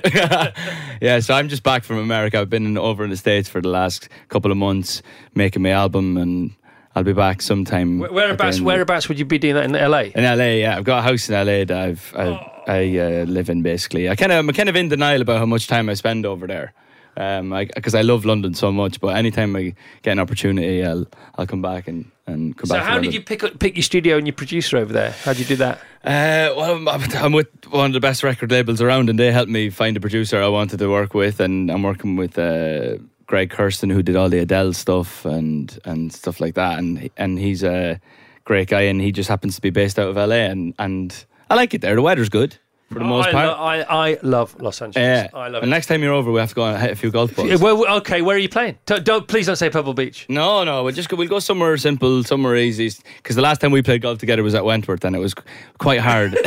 Yeah, so I'm just back from America. I've been in, over in the States for the last couple of months making my album, and I'll be back sometime. Where- at the Whereabouts? end. Whereabouts would you be doing that in L A? In L A, yeah. I've got a house in L A that I've, I've, I uh, live in, basically. I kind of, I'm kind of in denial about how much time I spend over there. Um, because I, I love London so much, but anytime I get an opportunity, I'll I'll come back and, and come So back. to how London. did you pick up, pick your studio and your producer over there? How did you do that? Uh, well, I'm, I'm with one of the best record labels around, and they helped me find a producer I wanted to work with, and I'm working with uh, Greg Kirsten, who did all the Adele stuff and and stuff like that, and and he's a great guy, and he just happens to be based out of L A, and and I like it there. The weather's good for the Oh, most I, part. lo- I I love Los Angeles. Yeah, I love and it. next time you're over, we have to go and hit a few golf balls. Yeah, well, okay, where are you playing? Don't, don't please don't say Pebble Beach. No, no, we'll just go, we'll go somewhere simple, somewhere easy. Because the last time we played golf together was at Wentworth, and it was quite hard.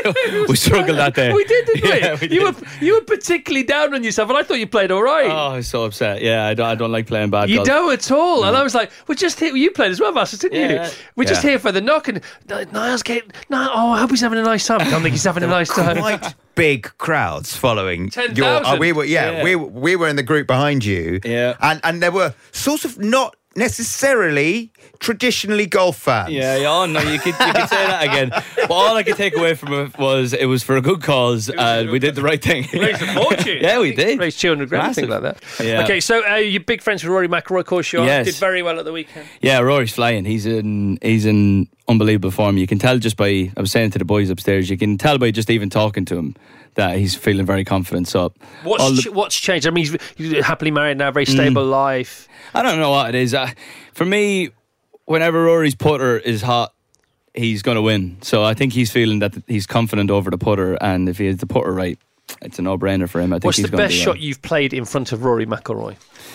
We struggled that day. We did, didn't we? Yeah, we you were you were particularly down on yourself, and I thought you played all right. Oh, I was so upset. Yeah, I don't, I don't like playing bad You golf. don't at all. And I was like, we're just here. You played as well, Vassos, didn't Yeah. you? We're just Yeah. here for the knock. And Niall's getting, no, oh, I hope he's having a nice time. I don't think he's having a nice time. Quite big crowds following ten your. thousand. Uh, we were, yeah, Yeah. we we were in the group behind you. Yeah, and and there were sort of not necessarily traditionally golf fans. Yeah, yeah, oh, no, you could, you could say that again. But all I could take away from it was it was for a good cause and we did the right thing. Raised a fortune. Yeah, we did. Raised two hundred grand, something like that. Yeah. Okay, so uh, you're big friends with Rory McIlroy, of course you are. Yes. Did very well at the weekend. Yeah, Rory's flying. He's in he's in unbelievable form. You can tell just by, I was saying to the boys upstairs, you can tell by just even talking to him that he's feeling very confident. So What's all the- ch- what's changed? I mean, he's, he's happily married now, very stable Mm. life. I don't know what it is. Uh, for me, whenever Rory's putter is hot, he's going to win. So I think he's feeling that he's confident over the putter, and if he has the putter right, it's a no-brainer for him. I think What's he's the gonna best do shot well. you've played in front of Rory McIlroy?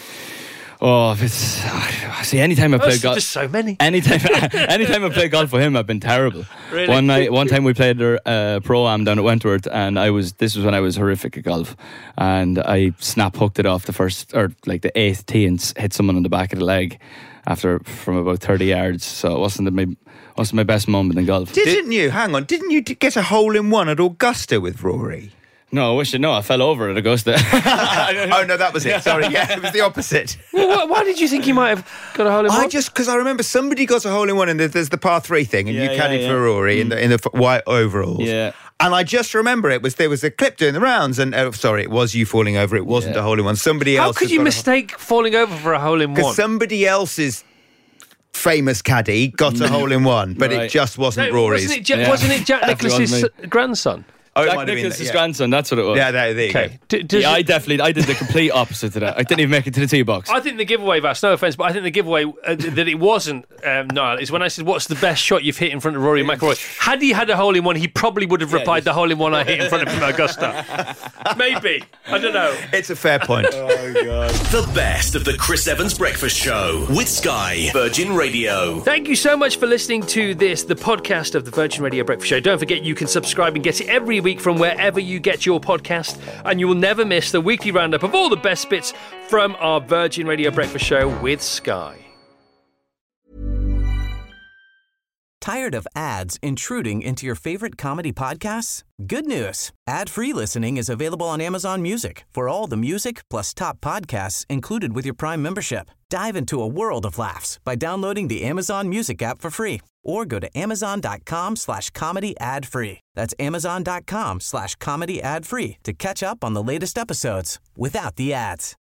Oh, if it's see, anytime I Oh, play there's golf, just so many. Anytime, anytime I play golf with him, I've been terrible. Really? One night, one time we played a uh, pro-am down at Wentworth, and I was. This was when I was horrific at golf, and I snap hooked it off the first or like the eighth tee and s- hit someone on the back of the leg after from about thirty yards. So it wasn't my wasn't my best moment in golf. Didn't you? Hang on. Didn't you d- get a hole in one at Augusta with Rory? No, I wish I know. I fell over at Augusta. Oh no, that was it. Sorry, yeah, it was the opposite. Well, why, why did you think you might have got a hole in one? I just because I remember somebody got a hole in one, and there's, there's the par three thing, and Yeah, you yeah, caddied yeah. for Rory in the in the f- white overalls. Yeah. And I just remember it was there was a clip doing the rounds, and uh, sorry, it was you falling over. It wasn't Yeah. a hole in one. Somebody How else. could you mistake falling over for a hole in one? Because somebody else's famous caddy got a hole in one, but it Right. just wasn't No, Rory's. Wasn't it, Ja- Yeah. wasn't it Jack Definitely Nicklaus's wasn't grandson? Oh, it Jack might have been Nicklaus's that, yeah. grandson. That's what it was. Yeah, there, there you go. Okay. D- does Yeah, it- I definitely I did the complete opposite to that. I didn't even make it to the tee box. I think the giveaway, Vass, no offence, but I think the giveaway uh, that it wasn't um, Niall is when I said, what's the best shot you've hit in front of Rory McIlroy? Had he had a hole in one, he probably would have replied, the hole in one I hit in front of him at Augusta. Maybe. I don't know. It's a fair point. The best of the Chris Evans Breakfast Show with Sky Virgin Radio. Thank you so much for listening to this, the podcast of the Virgin Radio Breakfast Show. Don't forget you can subscribe and get it every week from wherever you get your podcast, and you will never miss the weekly roundup of all the best bits from our Virgin Radio Breakfast Show with Sky. Tired of ads intruding into your favorite comedy podcasts? Good news. Ad-free listening is available on Amazon Music for all the music plus top podcasts included with your Prime membership. Dive into a world of laughs by downloading the Amazon Music app for free or go to amazon.com slash comedy ad free. That's amazon.com slash comedy ad free to catch up on the latest episodes without the ads.